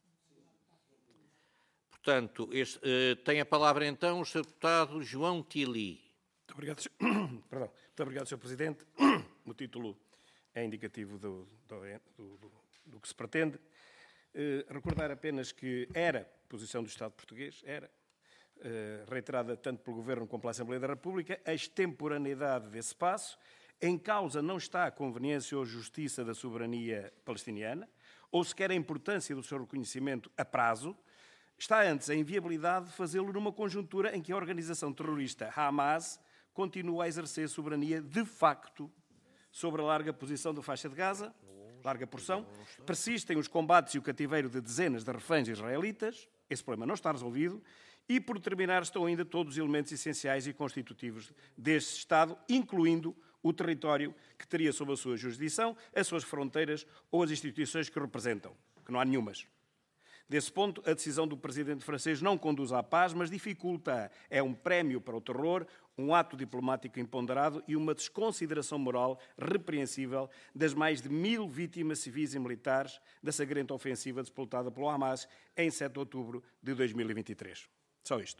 Portanto, este, uh, tem a palavra então o senhor Deputado João Tili. Muito obrigado, senhor... Perdão. Muito obrigado, senhor Presidente. O título é indicativo do, do, do, do que se pretende. Uh, recordar apenas que era posição do Estado português, era uh, reiterada tanto pelo Governo como pela Assembleia da República, a extemporaneidade desse passo. Em causa não está a conveniência ou justiça da soberania palestiniana, ou sequer a importância do seu reconhecimento a prazo. Está antes a inviabilidade de fazê-lo numa conjuntura em que a organização terrorista Hamas continua a exercer soberania de facto sobre a larga posição da faixa de Gaza, larga porção. Persistem os combates e o cativeiro de dezenas de reféns israelitas, esse problema não está resolvido, e por terminar estão ainda todos os elementos essenciais e constitutivos deste Estado, incluindo o território que teria sob a sua jurisdição, as suas fronteiras ou as instituições que representam, que não há nenhumas. Desse ponto, a decisão do presidente francês não conduz à paz, mas dificulta. É um prémio para o terror, um ato diplomático imponderado e uma desconsideração moral repreensível das mais de mil vítimas civis e militares da sangrenta ofensiva disputada pelo Hamas em sete de outubro de dois mil e vinte e três. Só isto.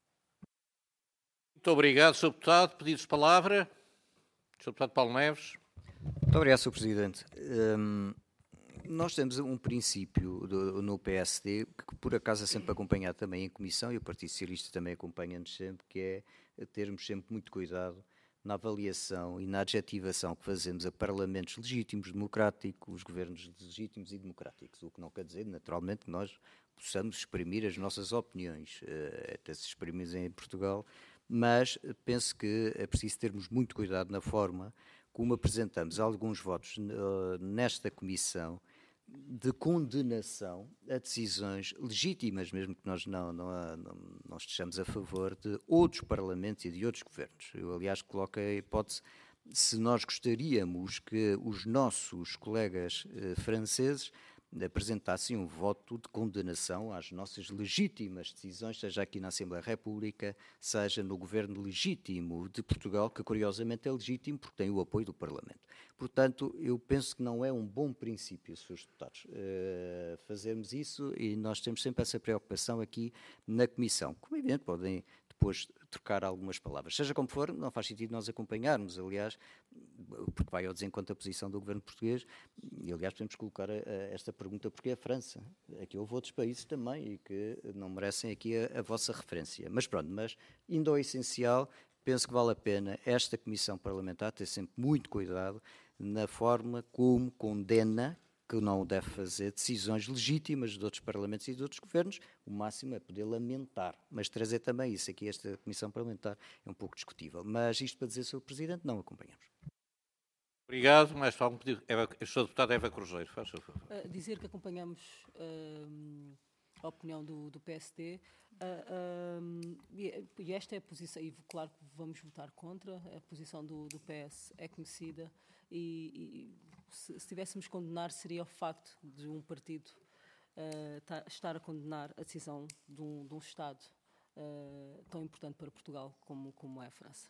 Muito obrigado, senhor Deputado. Pedidos de palavra. senhor Deputado Paulo Neves. Muito obrigado, senhor Presidente. Um... Nós temos um princípio do, no P S D, que por acaso é sempre acompanhado também em Comissão, e o Partido Socialista também acompanha-nos sempre, que é termos sempre muito cuidado na avaliação e na adjetivação que fazemos a parlamentos legítimos, democráticos, governos legítimos e democráticos, o que não quer dizer, naturalmente, que nós possamos exprimir as nossas opiniões, até se exprimimos em Portugal, mas penso que é preciso termos muito cuidado na forma como apresentamos alguns votos nesta comissão de condenação a decisões legítimas, mesmo que nós não, não, não, não estejamos a favor de outros parlamentos e de outros governos. Eu, aliás, coloco a hipótese, se nós gostaríamos que os nossos colegas eh, franceses apresentassem um voto de condenação às nossas legítimas decisões, seja aqui na Assembleia da República, seja no governo legítimo de Portugal, que curiosamente é legítimo porque tem o apoio do Parlamento. Portanto, eu penso que não é um bom princípio, senhores deputados, uh, fazermos isso, e nós temos sempre essa preocupação aqui na Comissão. Como é evidente, podem depois trocar algumas palavras. Seja como for, não faz sentido nós acompanharmos, aliás, porque vai ao desencontro da posição do governo português, e aliás podemos colocar a, a esta pergunta, porque é a França. Aqui houve outros países também e que não merecem aqui a, a vossa referência. Mas pronto, mas indo ao essencial, penso que vale a pena esta Comissão Parlamentar ter sempre muito cuidado na forma como condena, que não deve fazer decisões legítimas de outros parlamentos e de outros governos, o máximo é poder lamentar. Mas trazer também isso aqui, esta Comissão Parlamentar, é um pouco discutível. Mas isto para dizer, senhor Presidente, não acompanhamos. Obrigado. Mais algum pedido? Eva, eu sou a deputada Eva Cruzeiro. Faz o favor. Uh, dizer que acompanhamos uh, a opinião do, do P S D uh, um, e, e esta é a posição, e claro que vamos votar contra, a posição do, do P S é conhecida e, e se, se tivéssemos condenar seria o facto de um partido uh, tá, estar a condenar a decisão de um, de um Estado uh, tão importante para Portugal como, como é a França.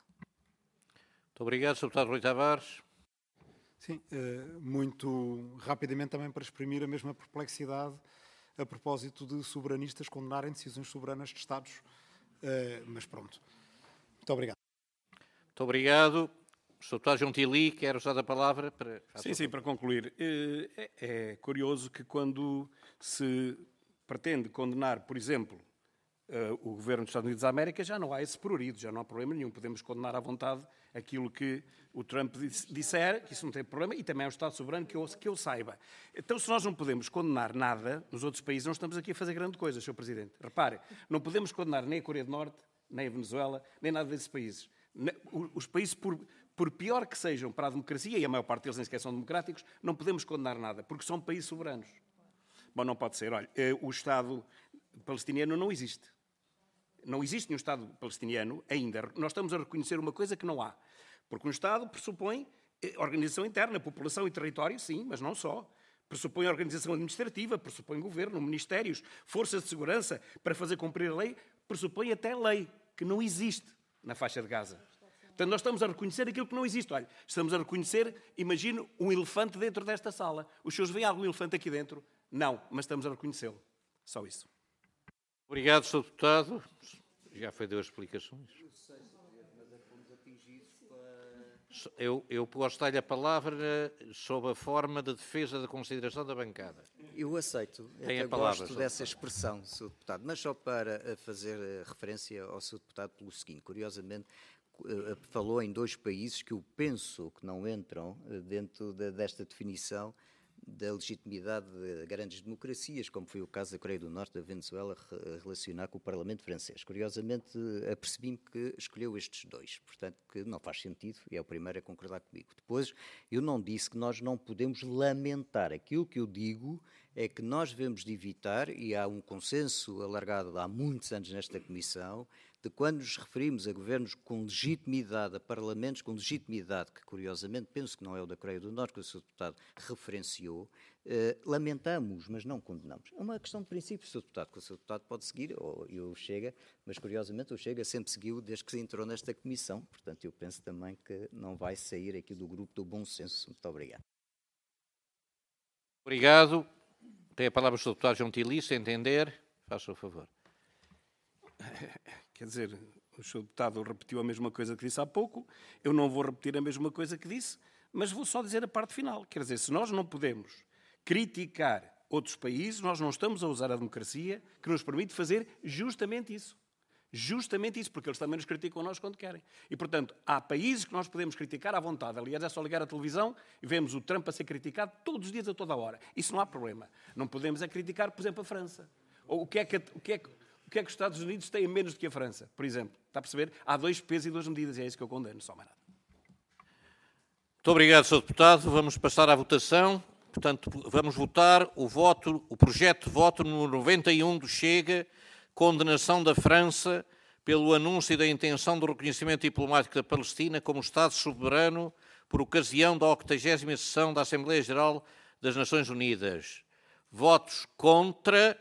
Muito obrigado, senhor deputado Rui Tavares. Sim, muito rapidamente também para exprimir a mesma perplexidade a propósito de soberanistas condenarem decisões soberanas de Estados, mas pronto. Muito obrigado. Muito obrigado. O senhor deputado Gentili quer usar a palavra para... Sim, sim, para concluir. É, é curioso que quando se pretende condenar, por exemplo, o governo dos Estados Unidos da América, já não há esse prurido, já não há problema nenhum. Podemos condenar à vontade aquilo que o Trump disser, que isso não tem problema, e também é um Estado soberano que eu, que eu saiba. Então, se nós não podemos condenar nada nos outros países, não estamos aqui a fazer grande coisa, senhor Presidente. Repare, não podemos condenar nem a Coreia do Norte, nem a Venezuela, nem nada desses países. Os países, por, por pior que sejam para a democracia, e a maior parte deles nem sequer são democráticos, não podemos condenar nada, porque são países soberanos. Bom, não pode ser. Olha, o Estado palestiniano não existe. Não existe nenhum Estado palestiniano ainda. Nós estamos a reconhecer uma coisa que não há. Porque um Estado pressupõe organização interna, população e território, sim, mas não só. Pressupõe organização administrativa, pressupõe governo, ministérios, forças de segurança para fazer cumprir a lei, pressupõe até lei, que não existe na faixa de Gaza. Portanto, nós estamos a reconhecer aquilo que não existe. Olha, estamos a reconhecer, imagino, um elefante dentro desta sala. Os senhores veem algum elefante aqui dentro? Não, mas estamos a reconhecê-lo. Só isso. Obrigado, senhor deputado. Já foi deu as explicações. Eu, eu posso dar-lhe a palavra sob a forma de defesa da consideração da bancada. Eu aceito. Tem eu a palavra, gosto dessa expressão, senhor Deputado. Mas só para fazer referência ao senhor Deputado pelo seguinte. Curiosamente, falou em dois países que eu penso que não entram dentro desta definição da legitimidade de grandes democracias, como foi o caso da Coreia do Norte, da Venezuela, relacionar com o Parlamento francês. Curiosamente, apercebi-me que escolheu estes dois, portanto, que não faz sentido, e é o primeiro a concordar comigo. Depois, eu não disse que nós não podemos lamentar. Aquilo que eu digo é que nós devemos de evitar, e há um consenso alargado há muitos anos nesta Comissão, de quando nos referimos a governos com legitimidade, a parlamentos com legitimidade, que curiosamente penso que não é o da Coreia do Norte, que o senhor Deputado referenciou, eh, lamentamos, mas não condenamos. É uma questão de princípio, senhor Deputado, que o senhor Deputado pode seguir, ou eu Chega, mas curiosamente o Chega sempre seguiu desde que se entrou nesta Comissão, portanto eu penso também que não vai sair aqui do grupo do bom senso. Muito obrigado. Obrigado. Tem a palavra o senhor Deputado Gentili, se entender, faça o favor. Quer dizer, o senhor Deputado repetiu a mesma coisa que disse há pouco, eu não vou repetir a mesma coisa que disse, mas vou só dizer a parte final. Quer dizer, se nós não podemos criticar outros países, nós não estamos a usar a democracia que nos permite fazer justamente isso. Justamente isso, porque eles também nos criticam a nós quando querem. E, portanto, há países que nós podemos criticar à vontade. Aliás, é só ligar a televisão e vemos o Trump a ser criticado todos os dias, a toda a hora. Isso não há problema. Não podemos é criticar, por exemplo, a França. Ou o que é que, o que, é que, o que, é que os Estados Unidos têm menos do que a França, por exemplo. Está a perceber? Há dois pesos e duas medidas, e é isso que eu condeno, só mais nada. Muito obrigado, senhor Deputado. Vamos passar à votação. Portanto, vamos votar o, voto, o projeto de voto número noventa e um do Chega, condenação da França pelo anúncio da intenção do reconhecimento diplomático da Palestina como Estado soberano por ocasião da octagésima sessão da Assembleia Geral das Nações Unidas. Votos contra.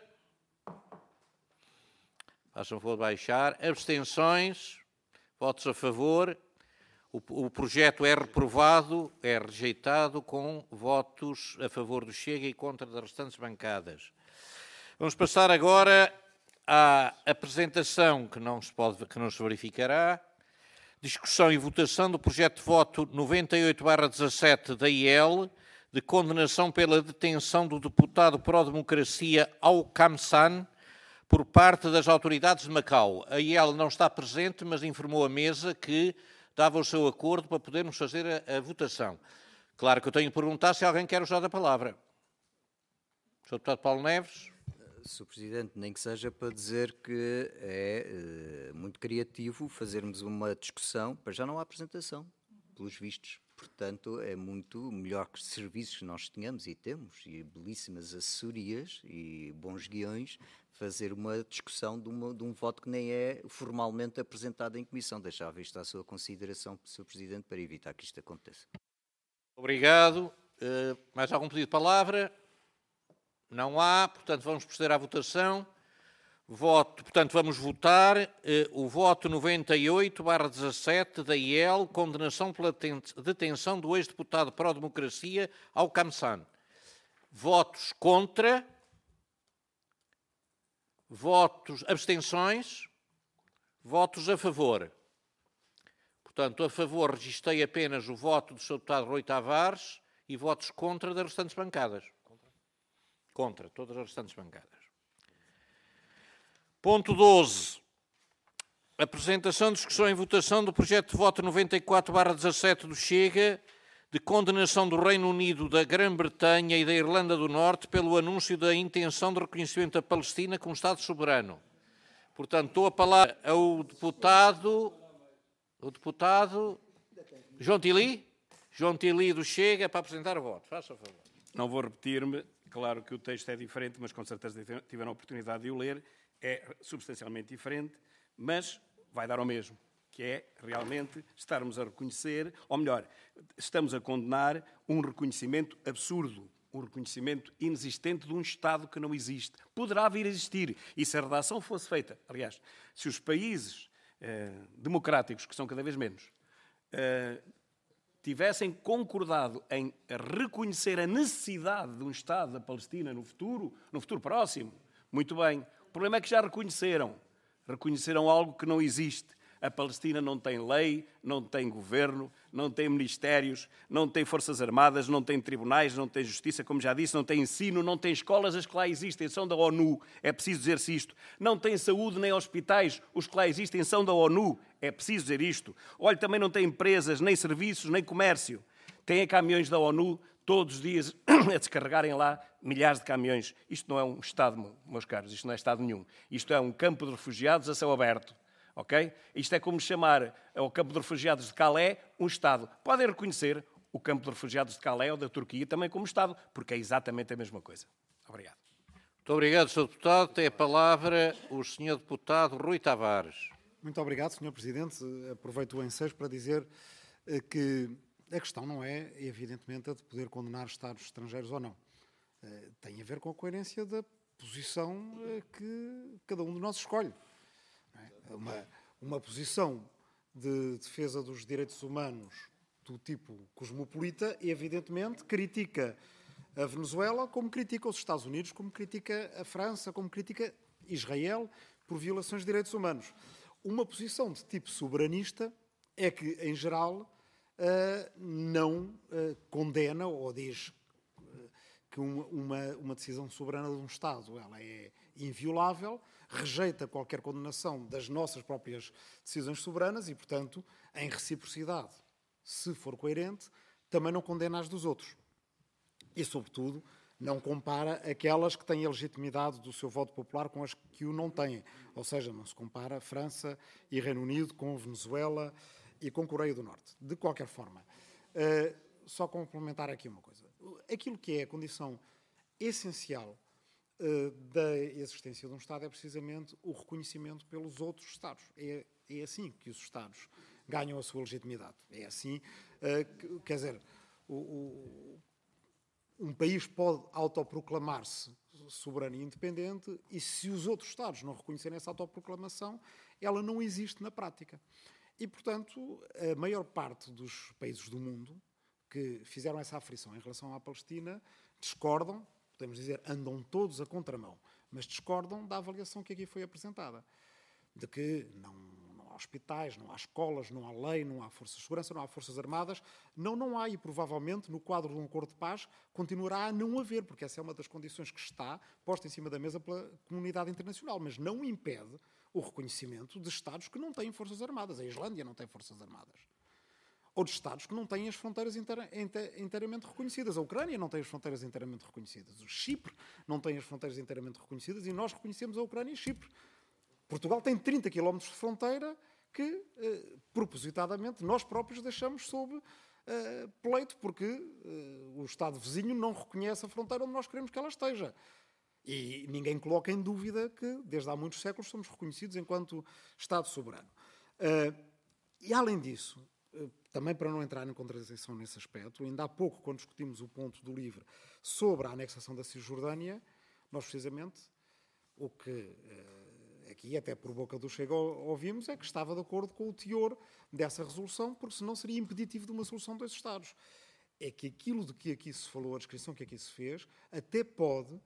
Façam favor de baixar. Abstenções. Votos a favor. O, o projeto é reprovado, é rejeitado com votos a favor do Chega e contra das restantes bancadas. Vamos passar agora à apresentação, que não se, pode, que não se verificará, discussão e votação do projeto de voto noventa e oito barra dezassete da I E L, de condenação pela detenção do deputado pró-democracia Al-Kamsan por parte das autoridades de Macau. A I E L não está presente, mas informou a mesa que dava o seu acordo para podermos fazer a, a votação. Claro que eu tenho de perguntar se alguém quer usar a palavra. senhor Deputado Paulo Neves. senhor Presidente, nem que seja para dizer que é uh, muito criativo fazermos uma discussão, para já não há apresentação, pelos vistos. Portanto, é muito melhor que os serviços que nós tenhamos e temos, e belíssimas assessorias e bons guiões, fazer uma discussão de, uma, de um voto que nem é formalmente apresentado em comissão. Deixava isto à sua consideração, senhor Presidente, para evitar que isto aconteça. Obrigado. Uh, mais algum pedido de palavra? Não há, portanto vamos proceder à votação. Voto, portanto vamos votar uh, o voto noventa e oito barra dezassete da I E L, condenação pela detenção do ex-deputado pró-democracia Al-Kamsan. Votos contra. Votos, abstenções. Votos a favor. Portanto, a favor registrei apenas o voto do senhor Deputado Rui Tavares e votos contra das restantes bancadas. Contra todas as restantes bancadas. Ponto doze. Apresentação, discussão e votação do projeto de voto noventa e quatro barra dezassete do Chega, de condenação do Reino Unido, da Grã-Bretanha e da Irlanda do Norte pelo anúncio da intenção de reconhecimento da Palestina como Estado soberano. Portanto, dou a palavra ao deputado, o deputado João Tili, João Tili do Chega, para apresentar o voto. Faça o favor. Não vou repetir-me, claro que o texto é diferente, mas com certeza tiveram a oportunidade de o ler, é substancialmente diferente, mas vai dar ao mesmo, que é realmente estarmos a reconhecer, ou melhor, estamos a condenar um reconhecimento absurdo, um reconhecimento inexistente de um Estado que não existe. Poderá vir a existir, e se a redação fosse feita, aliás, se os países eh, democráticos, que são cada vez menos, eh, tivessem concordado em reconhecer a necessidade de um Estado da Palestina no futuro, no futuro próximo, muito bem. O problema é que já reconheceram. Reconheceram algo que não existe. A Palestina não tem lei, não tem governo, não tem ministérios, não tem forças armadas, não tem tribunais, não tem justiça, como já disse, não tem ensino, não tem escolas, as que lá existem são da ONU, é preciso dizer-se isto. Não tem saúde nem hospitais, os que lá existem são da ONU, é preciso dizer isto. Olha, também não tem empresas, nem serviços, nem comércio. Tem caminhões da ONU todos os dias a descarregarem lá milhares de caminhões. Isto não é um Estado, meus caros, isto não é Estado nenhum. Isto é um campo de refugiados a céu aberto. Okay? Isto é como chamar ao campo de refugiados de Calais um Estado. Podem reconhecer o campo de refugiados de Calais ou da Turquia também como Estado, porque é exatamente a mesma coisa. Obrigado. Muito obrigado, senhor Deputado. Tem a palavra o senhor Deputado Rui Tavares. Muito obrigado, senhor Presidente. Aproveito o ensejo para dizer que a questão não é, evidentemente, a de poder condenar Estados estrangeiros ou não. Tem a ver com a coerência da posição que cada um de nós escolhe. Uma, uma posição de defesa dos direitos humanos do tipo cosmopolita, evidentemente, critica a Venezuela como critica os Estados Unidos, como critica a França, como critica Israel por violações de direitos humanos. Uma posição de tipo soberanista é que, em geral, não condena ou diz que uma, uma decisão soberana de um Estado ela é inviolável, rejeita qualquer condenação das nossas próprias decisões soberanas e, portanto, em reciprocidade, se for coerente, também não condena as dos outros. E, sobretudo, não compara aquelas que têm a legitimidade do seu voto popular com as que o não têm. Ou seja, não se compara França e Reino Unido com Venezuela e com Coreia do Norte. De qualquer forma, uh, só complementar aqui uma coisa. Aquilo que é a condição essencial uh, da existência de um Estado é precisamente o reconhecimento pelos outros Estados. É, é assim que os Estados ganham a sua legitimidade. É assim, uh, que, quer dizer, o, o, um país pode autoproclamar-se soberano e independente e se os outros Estados não reconhecerem essa autoproclamação, ela não existe na prática. E, portanto, a maior parte dos países do mundo que fizeram essa aflição em relação à Palestina discordam, podemos dizer, andam todos a contramão, mas discordam da avaliação que aqui foi apresentada. De que não, não há hospitais, não há escolas, não há lei, não há forças de segurança, não há forças armadas. Não, não há e provavelmente no quadro de um acordo de paz continuará a não haver, porque essa é uma das condições que está posta em cima da mesa pela comunidade internacional, mas não impede o reconhecimento de Estados que não têm forças armadas. A Islândia não tem forças armadas. Ou de Estados que não têm as fronteiras inteira, inteiramente reconhecidas. A Ucrânia não tem as fronteiras inteiramente reconhecidas. O Chipre não tem as fronteiras inteiramente reconhecidas e nós reconhecemos a Ucrânia e Chipre. Portugal tem trinta quilómetros de fronteira que, eh, propositadamente, nós próprios deixamos sob eh, pleito, porque eh, o Estado vizinho não reconhece a fronteira onde nós queremos que ela esteja. E ninguém coloca em dúvida que, desde há muitos séculos, somos reconhecidos enquanto Estado soberano. Uh, e, além disso, uh, também para não entrar em contradição nesse aspecto, ainda há pouco, quando discutimos o ponto do LIVRE sobre a anexação da Cisjordânia, nós, precisamente, o que uh, aqui, até por boca do Chega, ouvimos, é que estava de acordo com o teor dessa resolução, porque senão seria impeditivo de uma solução dos Estados. É que aquilo de que aqui se falou, a descrição que aqui se fez, até pode,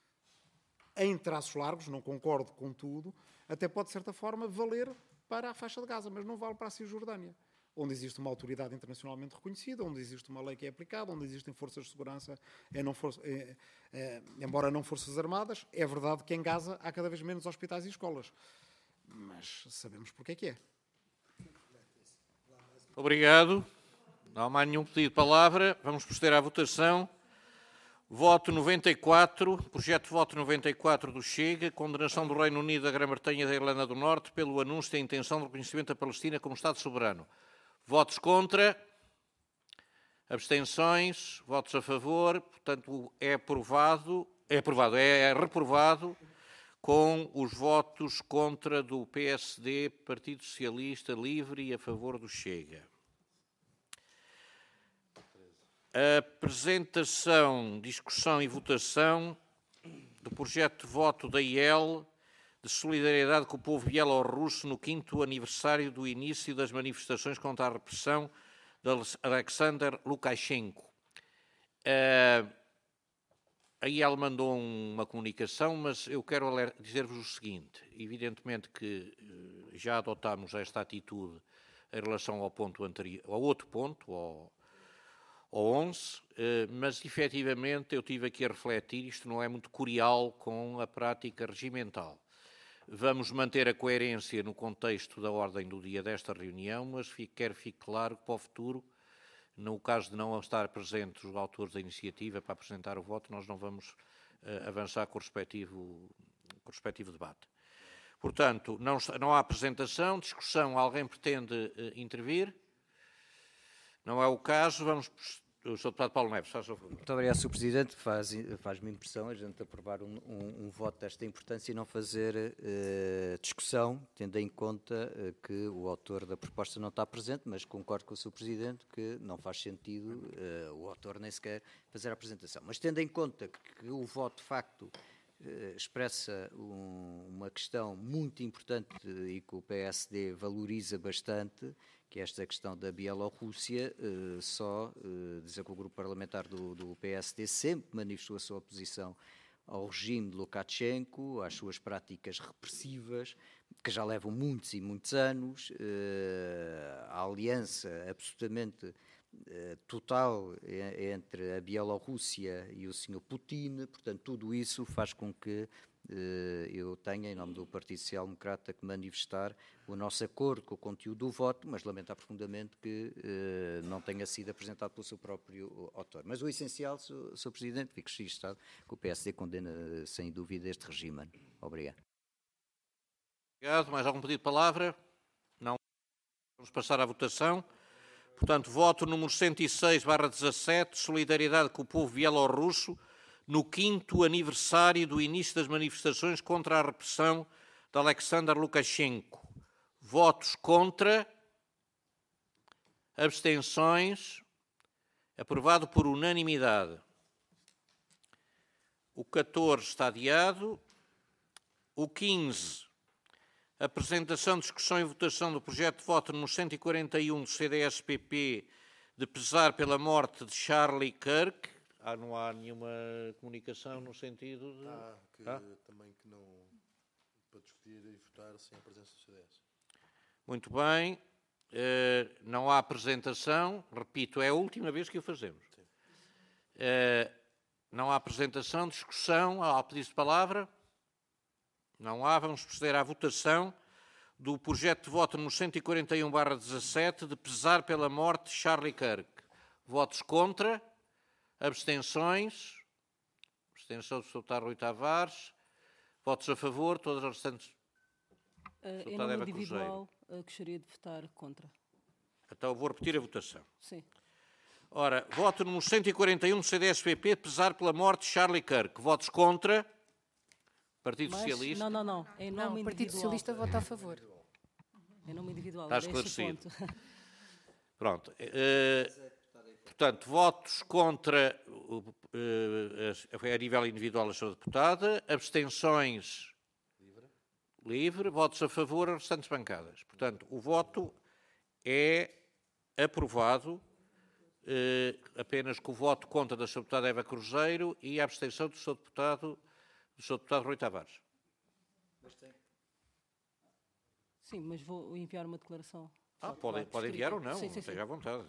em traços largos, não concordo com tudo, até pode, de certa forma, valer para a faixa de Gaza, mas não vale para a Cisjordânia, onde existe uma autoridade internacionalmente reconhecida, onde existe uma lei que é aplicada, onde existem forças de segurança, é não for, é, é, embora não forças armadas. É verdade que em Gaza há cada vez menos hospitais e escolas, mas sabemos porque é que é. Obrigado. Não há mais nenhum pedido de palavra. Vamos proceder à votação. Voto noventa e quatro, projeto de voto noventa e quatro do Chega, condenação do Reino Unido, da Grã-Bretanha e da Irlanda do Norte pelo anúncio da intenção de reconhecimento da Palestina como Estado soberano. Votos contra, abstenções, votos a favor, portanto é aprovado, é aprovado, é reprovado com os votos contra do P S D, Partido Socialista, Livre e a favor do Chega. A apresentação, discussão e votação do projeto de voto da I E L de solidariedade com o povo bielorrusso no quinto aniversário do início das manifestações contra a repressão de Alexander Lukashenko. A I E L mandou uma comunicação, mas eu quero dizer-vos o seguinte. Evidentemente que já adotámos esta atitude em relação ao ponto anterior, ao outro ponto, ao ou onze, mas efetivamente eu tive aqui a refletir, isto não é muito curial com a prática regimental. Vamos manter a coerência no contexto da ordem do dia desta reunião, mas quero que fique claro que para o futuro, no caso de não estar presentes os autores da iniciativa para apresentar o voto, nós não vamos uh, avançar com o respectivo, com o respectivo debate. Portanto, não, não há apresentação, discussão, alguém pretende uh, intervir? Não é o caso, vamos... O senhor Deputado Paulo Neves, faz o favor. Muito obrigado, senhor Presidente. Faz, faz-me impressão a gente aprovar um, um, um voto desta importância e não fazer uh, discussão, tendo em conta uh, que o autor da proposta não está presente, mas concordo com o senhor Presidente que não faz sentido uh, o autor nem sequer fazer a apresentação. Mas tendo em conta que, que o voto, de facto, uh, expressa um, uma questão muito importante e que o P S D valoriza bastante, que é esta questão da Bielorrússia, uh, só uh, dizer que o grupo parlamentar do, do P S D sempre manifestou a sua oposição ao regime de Lukashenko, às suas práticas repressivas, que já levam muitos e muitos anos, uh, a aliança absolutamente uh, total entre a Bielorrússia e o senhor Putin. Portanto, tudo isso faz com que eu tenho, em nome do Partido Social Democrata, que manifestar o nosso acordo com o conteúdo do voto, mas lamentar profundamente que não tenha sido apresentado pelo seu próprio autor. Mas o essencial, senhor Presidente, fico registado que o P S D condena, sem dúvida, este regime. Obrigado. Obrigado. Mais algum pedido de palavra? Não. Vamos passar à votação. Portanto, voto número cento e seis barra dezassete, solidariedade com o povo bielorrusso, no quinto aniversário do início das manifestações contra a repressão de Alexander Lukashenko. Votos contra, abstenções, aprovado por unanimidade. O catorze está adiado. O quinze, apresentação, discussão e votação do projeto de voto no cento e quarenta e um do C D S P P de pesar pela morte de Charlie Kirk. Ah, não há nenhuma comunicação no sentido de... Ah, que ah? também que não... para discutir e votar sem a presença do C D S. Muito bem. Uh, não há apresentação. Repito, é a última vez que o fazemos. Uh, não há apresentação, discussão. Há pedido de palavra? Não há. Vamos proceder à votação do projeto de voto no cento e quarenta e um barra dezassete de pesar pela morte de Charlie Kirk. Votos contra? Abstenções? Abstenção do senhor Rui Tavares. Votos a favor? Todas as restantes? Uh, em nome individual, uh, gostaria de votar contra. Então vou repetir a votação. Sim. Ora, voto no cento e quarenta e um do C D S P P, pesar pela morte de Charlie Kirk. Votos contra? Partido Mas, Socialista? Não, não, não. Em nome Não, o Partido individual. Socialista vota a favor. Em nome individual. Está era esse o esclarecido. ponto. Pronto. Uh, portanto, votos contra, uh, uh, a nível individual, a senhora deputada. Abstenções? Livre. Livre. Votos a favor, as restantes bancadas. Portanto, o voto é aprovado, uh, apenas com o voto contra da senhora deputada Eva Cruzeiro e a abstenção do senhor deputado, do senhor deputado Rui Tavares. Sim, mas vou enviar uma declaração. Ah, pode, pode enviar ou não, sim, sim, esteja sim. à vontade.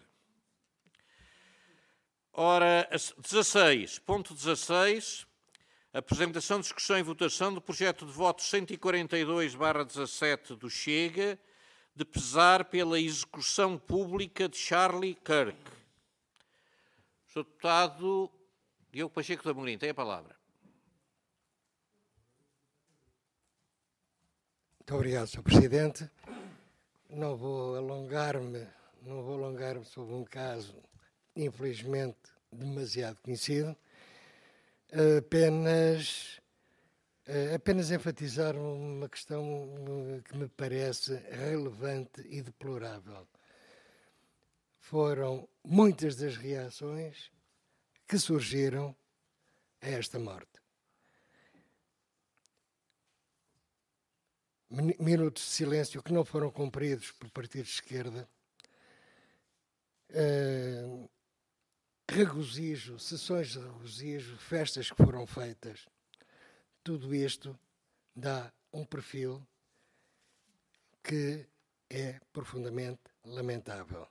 Ora, dezasseis, ponto dezasseis, apresentação, discussão e votação do projeto de voto cento e quarenta e dois barra dezassete do Chega, de pesar pela execução pública de Charlie Kirk. senhor Deputado Diogo Pacheco de Amorim, tem a palavra. Muito obrigado, senhor Presidente. Não vou alongar-me, não vou alongar-me sobre um caso, infelizmente, demasiado conhecido. Apenas, apenas enfatizar uma questão que me parece relevante e deplorável. Foram muitas das reações que surgiram a esta morte. Minutos de silêncio que não foram cumpridos por partidos de esquerda, uh, regozijo, sessões de regozijo, festas que foram feitas, tudo isto dá um perfil que é profundamente lamentável.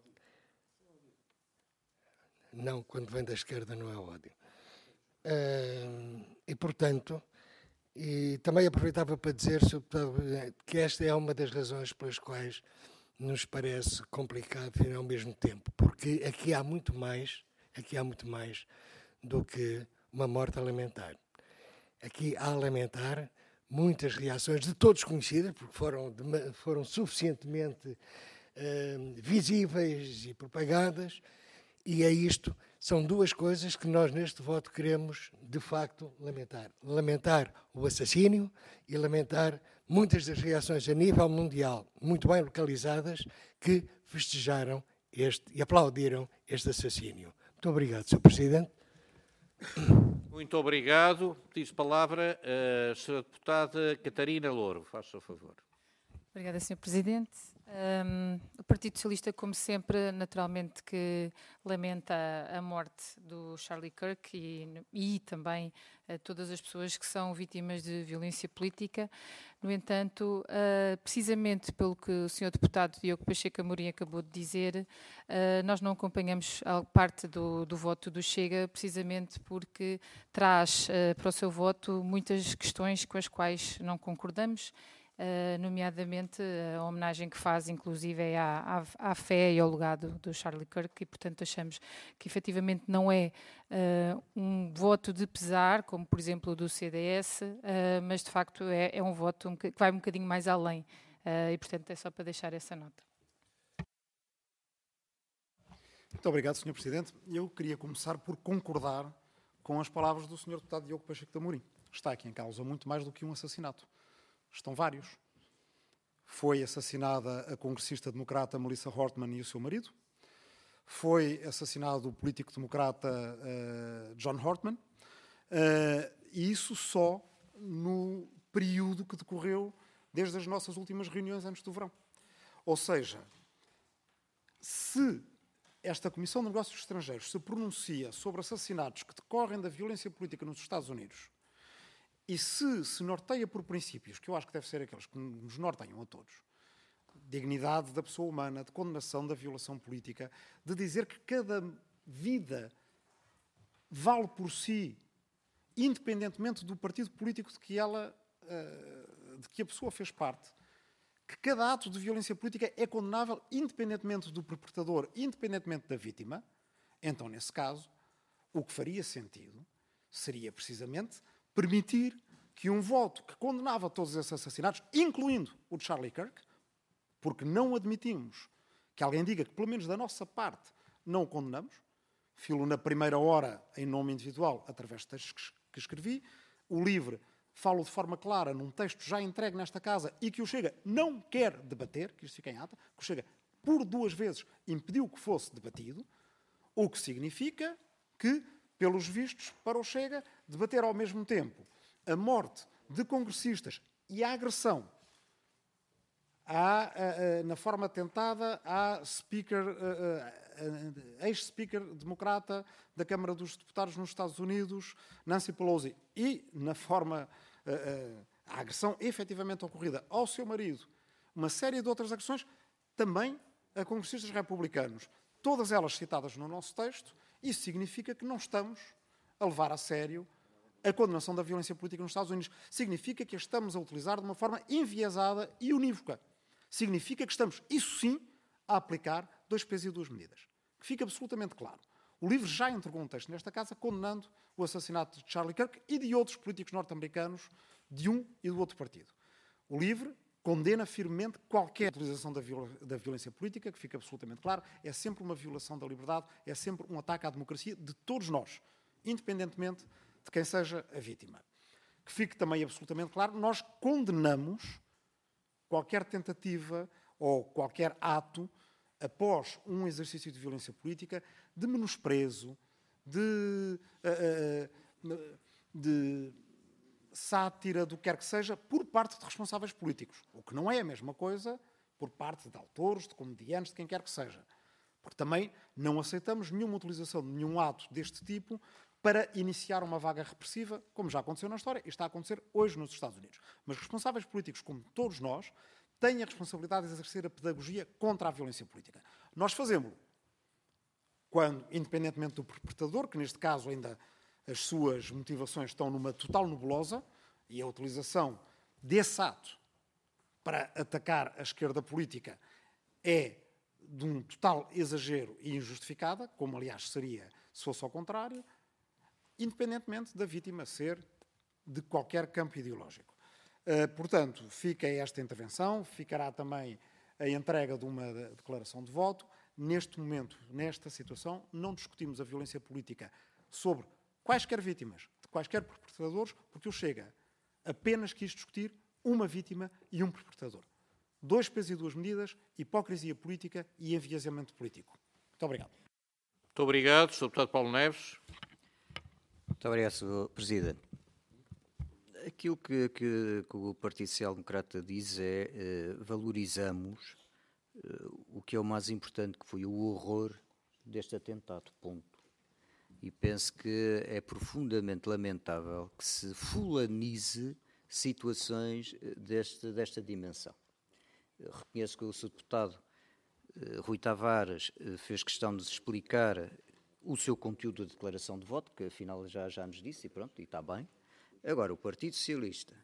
Não, quando vem da esquerda não é ódio. Uh, e, portanto, E também aproveitava para dizer que esta é uma das razões pelas quais nos parece complicado e ao mesmo tempo, porque aqui há muito mais, aqui há muito mais do que uma morte a lamentar. Aqui há a lamentar muitas reações de todos conhecidas, porque foram, foram suficientemente uh, visíveis e propagadas, e é isto. São duas coisas que nós neste voto queremos, de facto, lamentar. Lamentar o assassínio e lamentar muitas das reações a nível mundial, muito bem localizadas, que festejaram este e aplaudiram este assassínio. Muito obrigado, senhor Presidente. Muito obrigado. Diz palavra a senhora deputada Catarina Louro. Faça o favor. Obrigada, senhor Presidente. Um, o Partido Socialista, como sempre, naturalmente que lamenta a, a morte do Charlie Kirk e, e também uh, todas as pessoas que são vítimas de violência política. No entanto, uh, precisamente pelo que o senhor Deputado Diogo Pacheco Amorim acabou de dizer, uh, nós não acompanhamos a parte do, do voto do Chega, precisamente porque traz uh, para o seu voto muitas questões com as quais não concordamos. Uh, nomeadamente a homenagem que faz, inclusive, à, à, à fé e ao legado do Charlie Kirk, e, portanto, achamos que, efetivamente, não é uh, um voto de pesar, como, por exemplo, o do C D S, uh, mas, de facto, é, é um voto um, que vai um bocadinho mais além, uh, e, portanto, é só para deixar essa nota. Muito obrigado, senhor Presidente. Eu queria começar por concordar com as palavras do senhor Deputado Diogo Pacheco de Amorim. Está aqui em causa muito mais do que um assassinato. Estão vários. Foi assassinada a congressista democrata Melissa Hortman e o seu marido. Foi assassinado o político democrata uh, John Hortman. Uh, e isso só no período que decorreu desde as nossas últimas reuniões antes do verão. Ou seja, se esta Comissão de Negócios Estrangeiros se pronuncia sobre assassinatos que decorrem da violência política nos Estados Unidos, e se se norteia por princípios, que eu acho que deve ser aqueles que nos norteiam a todos, dignidade da pessoa humana, de condenação da violação política, de dizer que cada vida vale por si, independentemente do partido político de que ela, de que a pessoa fez parte, que cada ato de violência política é condenável independentemente do perpetrador, independentemente da vítima, então, nesse caso, o que faria sentido seria precisamente permitir que um voto que condenava todos esses assassinatos, incluindo o de Charlie Kirk, porque não admitimos que alguém diga que, pelo menos da nossa parte, não o condenamos, filo na primeira hora em nome individual, através de textos que escrevi, o LIVRE falo de forma clara num texto já entregue nesta casa e que o Chega não quer debater, que isto fica em ata, que o Chega por duas vezes impediu que fosse debatido, o que significa que, pelos vistos, para o Chega, debater ao mesmo tempo a morte de congressistas e a agressão à, a, a, na forma tentada à speaker, ex-speaker democrata da Câmara dos Deputados nos Estados Unidos, Nancy Pelosi, e na forma a, a, a agressão efetivamente ocorrida ao seu marido, uma série de outras agressões, também a congressistas republicanos, todas elas citadas no nosso texto. Isso significa que não estamos a levar a sério a condenação da violência política nos Estados Unidos. Significa que a estamos a utilizar de uma forma enviesada e unívoca. Significa que estamos, isso sim, a aplicar dois pesos e duas medidas. Que fica absolutamente claro. O LIVRE já entregou um texto nesta casa condenando o assassinato de Charlie Kirk e de outros políticos norte-americanos de um e do outro partido. O LIVRE condena firmemente qualquer utilização da, viol da violência política, que fica absolutamente claro, é sempre uma violação da liberdade, é sempre um ataque à democracia de todos nós, independentemente de quem seja a vítima. Que fique também absolutamente claro, nós condenamos qualquer tentativa ou qualquer ato após um exercício de violência política de menosprezo, de, uh, de sátira, do que quer que seja, por parte de responsáveis políticos. O que não é a mesma coisa por parte de autores, de comediantes, de quem quer que seja. Porque também não aceitamos nenhuma utilização de nenhum ato deste tipo para iniciar uma vaga repressiva, como já aconteceu na história e está a acontecer hoje nos Estados Unidos. Mas responsáveis políticos, como todos nós, têm a responsabilidade de exercer a pedagogia contra a violência política. Nós fazemos-lo quando, independentemente do perpetrador, que neste caso ainda as suas motivações estão numa total nebulosa, e a utilização desse ato para atacar a esquerda política é de um total exagero e injustificada, como aliás seria se fosse ao contrário, independentemente da vítima ser de qualquer campo ideológico. Uh, portanto, fica esta intervenção, ficará também a entrega de uma declaração de voto. Neste momento, nesta situação, não discutimos a violência política sobre quaisquer vítimas, de quaisquer perpetradores, porque o Chega apenas quis discutir uma vítima e um perpetrador. Dois pesos e duas medidas, hipocrisia política e enviesamento político. Muito obrigado. Muito obrigado, senhor Deputado Paulo Neves. Muito obrigado, senhor Presidente. Aquilo que, que, que o Partido Social Democrata diz é uh, valorizamos uh, o que é o mais importante, que foi o horror deste atentado, ponto. E penso que é profundamente lamentável que se fulanize situações deste, desta dimensão. Eu reconheço que o seu deputado uh, Rui Tavares uh, fez questão de explicar o seu conteúdo de declaração de voto, que afinal já, já nos disse, e pronto, e está bem. Agora, o Partido Socialista,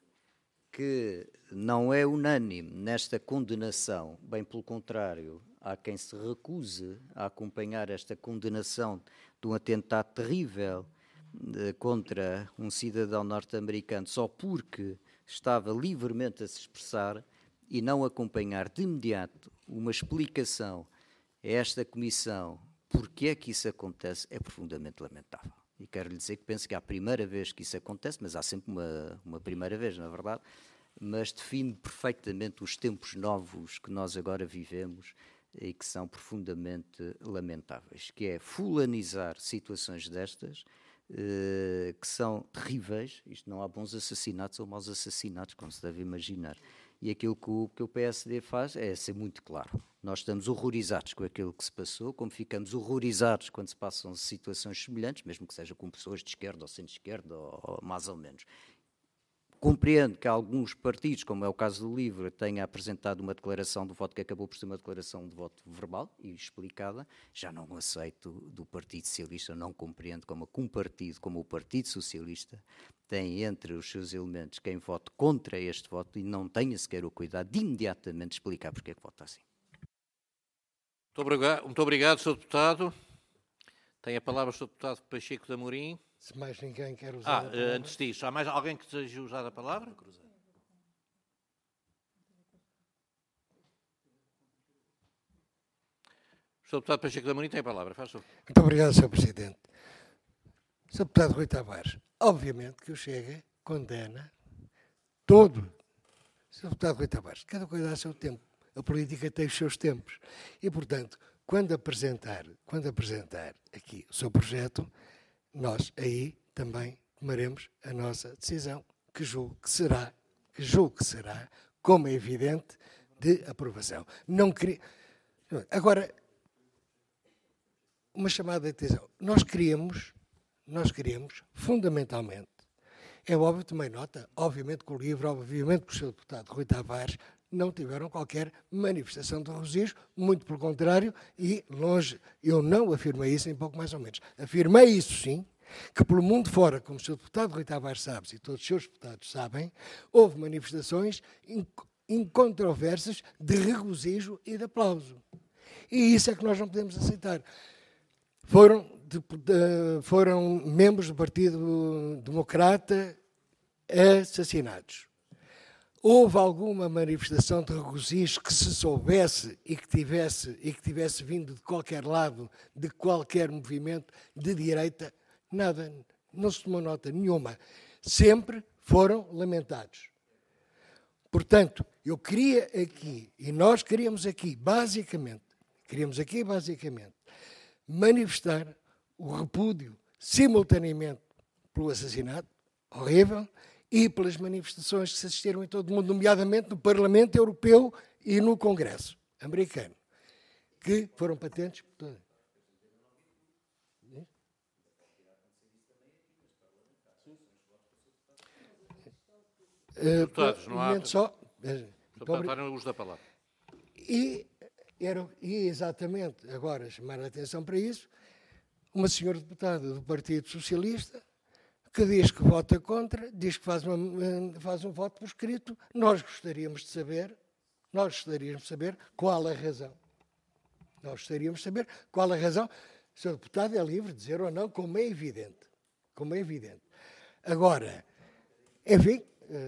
que não é unânime nesta condenação, bem pelo contrário, há quem se recuse a acompanhar esta condenação de um atentado terrível de, contra um cidadão norte-americano só porque estava livremente a se expressar e não acompanhar de imediato uma explicação a esta Comissão porque é que isso acontece, é profundamente lamentável. E quero lhe dizer que penso que é a primeira vez que isso acontece, mas há sempre uma, uma primeira vez, na verdade, mas define perfeitamente os tempos novos que nós agora vivemos e que são profundamente lamentáveis, que é fulanizar situações destas, eh, que são terríveis. Isto não há bons assassinatos ou maus assassinatos, como se deve imaginar. E aquilo que o, que o P S D faz é ser muito claro. Nós estamos horrorizados com aquilo que se passou, como ficamos horrorizados quando se passam situações semelhantes, mesmo que seja com pessoas de esquerda ou centro-esquerda, ou, ou mais ou menos. Compreendo que alguns partidos, como é o caso do LIVRE, tenham apresentado uma declaração de voto que acabou por ser uma declaração de voto verbal e explicada. Já não aceito do Partido Socialista, não compreendo como um partido como o Partido Socialista tem entre os seus elementos quem vote contra este voto e não tenha sequer o cuidado de imediatamente explicar porque é que vota assim. Muito obrigado, muito obrigado senhor Deputado. Tem a palavra o senhor Deputado Pacheco de Amorim. Se mais ninguém quer usar Ah, a palavra. antes disso, há mais alguém que deseja usar a palavra? O senhor Deputado Pacheco de Amorim tem a palavra, faz favor. Muito obrigado, senhor Presidente. senhor Deputado Rui Tavares, obviamente que o Chega condena todo. senhor Deputado Rui Tavares, cada coisa a seu tempo. A política tem os seus tempos. E, portanto, quando apresentar, quando apresentar aqui o seu projeto, nós aí também tomaremos a nossa decisão, que julgo que será, que julgo que será, como é evidente, de aprovação. Não queria... Agora, uma chamada de atenção. Nós queríamos, nós queríamos, fundamentalmente, é óbvio, tomei nota, obviamente que o LIVRE, obviamente que o senhor deputado Rui Tavares não tiveram qualquer manifestação de regozijo, muito pelo contrário, e longe, eu não afirmei isso em pouco mais ou menos. Afirmei isso sim, que pelo mundo fora, como o senhor deputado Rui Tavares sabe, e todos os seus deputados sabem, houve manifestações incontroversas de regozijo e de aplauso. E isso é que nós não podemos aceitar. Foram, de, de, foram membros do Partido Democrata assassinados. Houve alguma manifestação de regozijo que se soubesse e que tivesse, e que tivesse vindo de qualquer lado, de qualquer movimento de direita? Nada, não se tomou nota nenhuma. Sempre foram lamentados. Portanto, eu queria aqui, e nós queríamos aqui, basicamente, queríamos aqui, basicamente, manifestar o repúdio simultaneamente pelo assassinato horrível e pelas manifestações que se assistiram em todo o mundo, nomeadamente no Parlamento Europeu e no Congresso americano, que foram patentes por toda. Deputados, não há... Só, Deputado, não uso da palavra. E, era, e exatamente, agora chamar a atenção para isso, uma senhora deputada do Partido Socialista que diz que vota contra, diz que faz, uma, faz um voto por escrito. Nós gostaríamos de saber, nós gostaríamos de saber qual a razão. Nós gostaríamos de saber qual a razão. O senhor deputado é livre de dizer ou não, como é evidente. Como é evidente. Agora, enfim,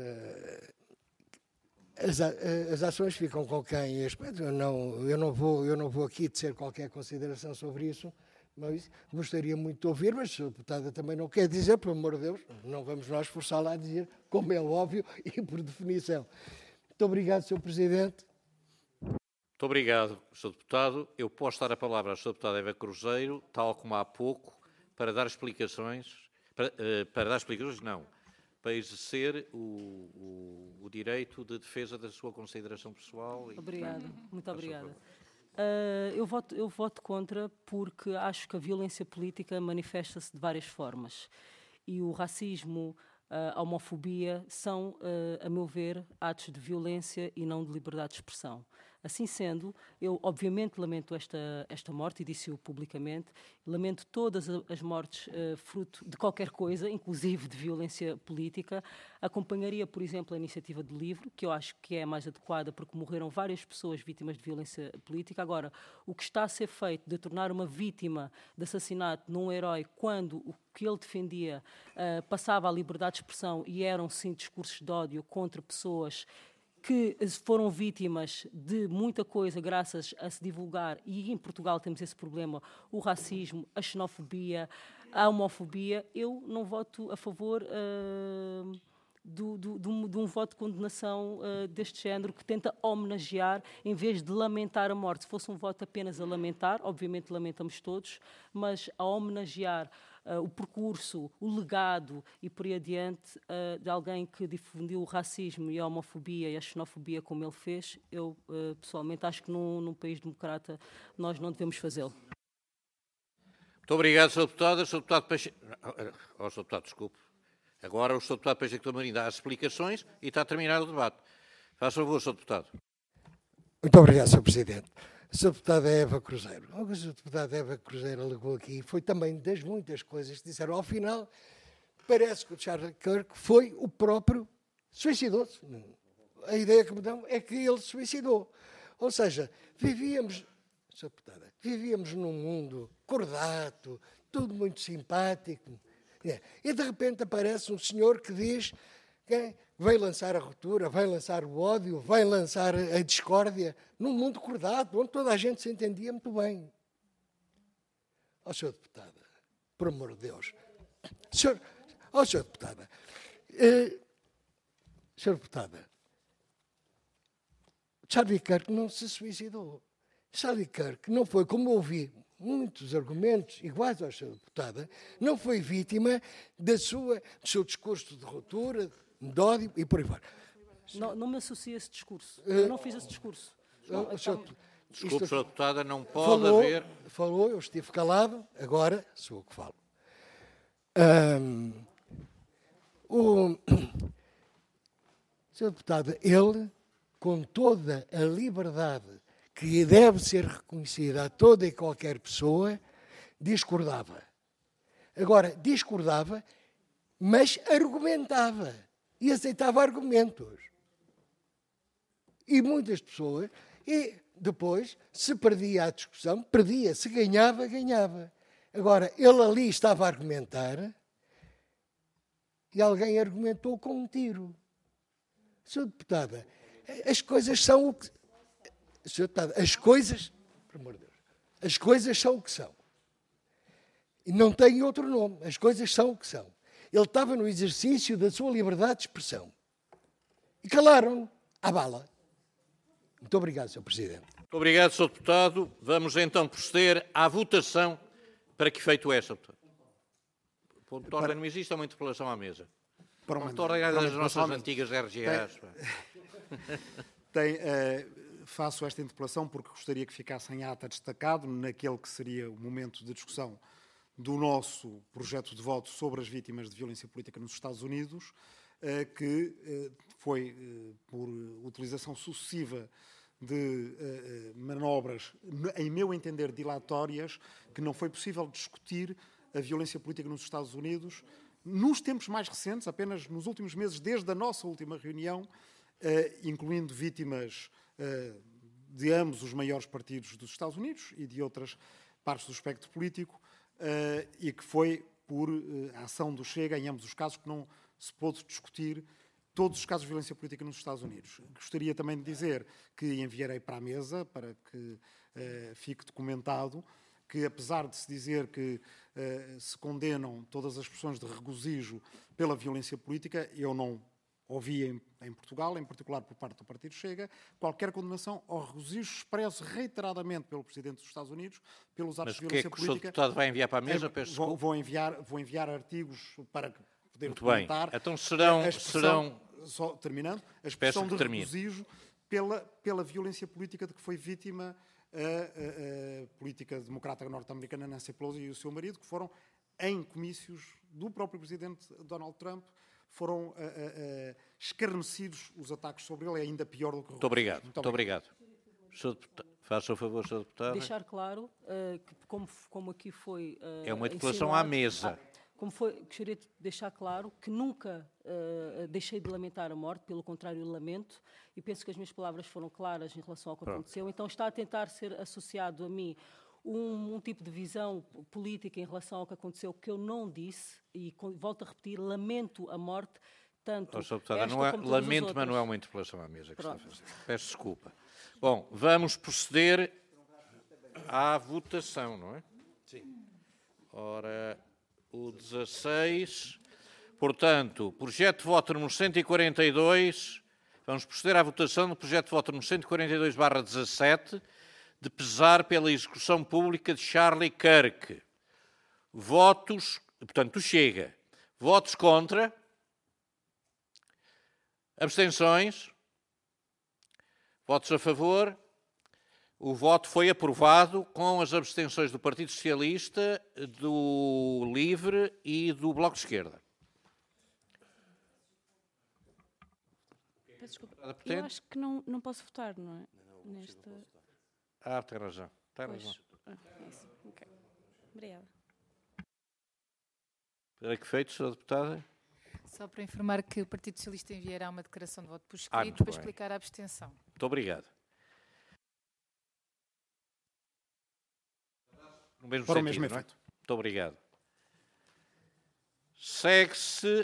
as, as ações ficam com quem... Eu não, eu, não vou, eu não vou aqui tecer qualquer consideração sobre isso, mas gostaria muito de ouvir, mas a deputada também não quer dizer, pelo amor de Deus, não vamos nós forçá-la a dizer, como é óbvio e por definição. Muito obrigado, senhor Presidente. Muito obrigado, senhor Deputado. Eu posso dar a palavra ao senhor Deputado Eva Cruzeiro, tal como há pouco, para dar explicações, para, uh, para dar explicações, não, para exercer o, o, o direito de defesa da sua consideração pessoal. Obrigada, muito obrigada. Uh, eu, voto, eu voto contra porque acho que a violência política manifesta-se de várias formas. E o racismo, a homofobia são, uh, a meu ver, atos de violência e não de liberdade de expressão. Assim sendo, eu obviamente lamento esta, esta morte, e disse-o publicamente, lamento todas as mortes uh, fruto de qualquer coisa, inclusive de violência política. Acompanharia, por exemplo, a iniciativa de livro, que eu acho que é mais adequada, porque morreram várias pessoas vítimas de violência política. Agora, o que está a ser feito de tornar uma vítima de assassinato num herói, quando o que ele defendia uh, passava a liberdade de expressão e eram, sim, discursos de ódio contra pessoas que foram vítimas de muita coisa graças a se divulgar, e em Portugal temos esse problema, o racismo, a xenofobia, a homofobia. Eu não voto a favor uh, do, do, de, um, de um voto de condenação uh, deste género, que tenta homenagear em vez de lamentar a morte. Se fosse um voto apenas a lamentar, obviamente lamentamos todos, mas a homenagear Uh, o percurso, o legado e por aí adiante uh, de alguém que difundiu o racismo e a homofobia e a xenofobia como ele fez, eu uh, pessoalmente acho que num, num país democrata nós não devemos fazê-lo. Muito obrigado, senhor Deputado. senhor Deputado Pacheco... Oh, senhor Deputado, desculpe. Agora o senhor Deputado Pacheco de Amorim dá as explicações e está a terminar o debate. Faça favor, senhor Deputado. Muito obrigado, senhor Presidente. A senhora Deputada Eva Cruzeiro, o que a senhora Deputada Eva Cruzeiro alegou aqui foi também das muitas coisas que disseram. Ao final, parece que o Charlie Kirk foi o próprio suicidou-se. A ideia que me dão é que ele se suicidou. Ou seja, vivíamos, senhora Deputada, vivíamos num mundo cordato, tudo muito simpático. É. E de repente aparece um senhor que diz que vai lançar a ruptura, vai lançar o ódio, vai lançar a discórdia num mundo cordato, onde toda a gente se entendia muito bem. Ó, senhora Deputada, por amor de Deus. Senhor, ó, senhora Deputada, eh, senhora Deputada, Charlie Kirk não se suicidou. Charlie Kirk não foi, como ouvi muitos argumentos iguais à senhora Deputada, não foi vítima da sua, do seu discurso de ruptura, de ódio e por aí fora. Não, não me associa a esse discurso. Eu não fiz esse discurso. Uh, senhor, Desculpe, senhora Deputada, não pode falou, haver... Falou, eu estive calado, agora sou eu que falo. Um, o senhor Deputada, ele, com toda a liberdade que deve ser reconhecida a toda e qualquer pessoa, discordava. Agora, discordava, mas argumentava. E aceitava argumentos. E muitas pessoas, e depois, se perdia a discussão, perdia, se ganhava, ganhava. Agora, ele ali estava a argumentar e alguém argumentou com um tiro. senhora Deputada, as coisas são o que... senhora Deputada, as coisas, por amor de Deus, as coisas são o que são. E não tem outro nome, as coisas são o que são. Ele estava no exercício da sua liberdade de expressão. E calaram-no à bala. Muito obrigado, senhor Presidente. Muito obrigado, senhor Deputado. Vamos então proceder à votação. Para que efeito é, senhor Deputado? Ponto de ordem não existe, é uma interpelação à mesa. Para Ponto de ordem é das nossas antigas R G As. Tem, uh, faço esta interpelação porque gostaria que ficasse em ata destacado naquele que seria o momento de discussão do nosso projeto de voto sobre as vítimas de violência política nos Estados Unidos, que foi por utilização sucessiva de manobras, em meu entender, dilatórias, que não foi possível discutir a violência política nos Estados Unidos nos tempos mais recentes, apenas nos últimos meses, desde a nossa última reunião, incluindo vítimas de ambos os maiores partidos dos Estados Unidos e de outras partes do espectro político, Uh, e que foi por uh, a ação do Chega, em ambos os casos, que não se pôde discutir todos os casos de violência política nos Estados Unidos. Gostaria também de dizer que enviarei para a mesa, para que uh, fique documentado, que apesar de se dizer que uh, se condenam todas as expressões de regozijo pela violência política, eu não ouvi em, em Portugal, em particular por parte do Partido Chega, qualquer condenação ao regozijo expresso reiteradamente pelo Presidente dos Estados Unidos pelos atos Mas de violência política. Mas o que é que o senhor política. Deputado vai enviar para a mesa? É, Peço vou, desculpa. vou, enviar, vou enviar artigos para poder Muito comentar. bem. Então serão... A expressão, serão... só terminando, a expressão de termine. regozijo pela, pela violência política de que foi vítima a, a, a política democrata norte-americana Nancy Pelosi e o seu marido, que foram em comícios do próprio presidente Donald Trump, foram uh, uh, uh, escarnecidos os ataques sobre ele, é ainda pior do que o Muito obrigado. Muito Muito obrigado. obrigado. Faça o favor, senhor Deputado. Deixar claro uh, que, como, como aqui foi uh, É uma interpelação à mesa. Ah, como foi, gostaria de deixar claro que nunca uh, deixei de lamentar a morte, pelo contrário, lamento, e penso que as minhas palavras foram claras em relação ao que Pronto. aconteceu. Então está a tentar ser associado a mim um, um tipo de visão política em relação ao que aconteceu que eu não disse, e volto a repetir, lamento a morte, tanto Oh, senhor Deputado, esta não é, como todas as lamento, outras. mas não é uma interpelação à mesa que Pronto. está a fazer. Peço desculpa. Bom, vamos proceder à votação, não é? Sim. Ora, o dezasseis. Portanto, projeto de voto número cento e quarenta e dois. Vamos proceder à votação do projeto de voto número cento e quarenta e dois barra dezassete, de pesar pela execução pública de Charlie Kirk. Votos, portanto, Chega. Votos contra. Abstenções. Votos a favor. O voto foi aprovado com as abstenções do Partido Socialista, do Livre e do Bloco de Esquerda. Peço desculpa. Eu acho que não, não posso votar, não é? Nesta... Ah, tem razão. Tem Pois. razão. Ah, é isso. Ok. Obrigada. Para que feito, senhora Deputada? Só para informar que o Partido Socialista enviará uma declaração de voto por escrito Ah, muito para bem. explicar a abstenção. Muito obrigado. No mesmo Para o sentido, mesmo não é? efeito. Muito obrigado. Segue-se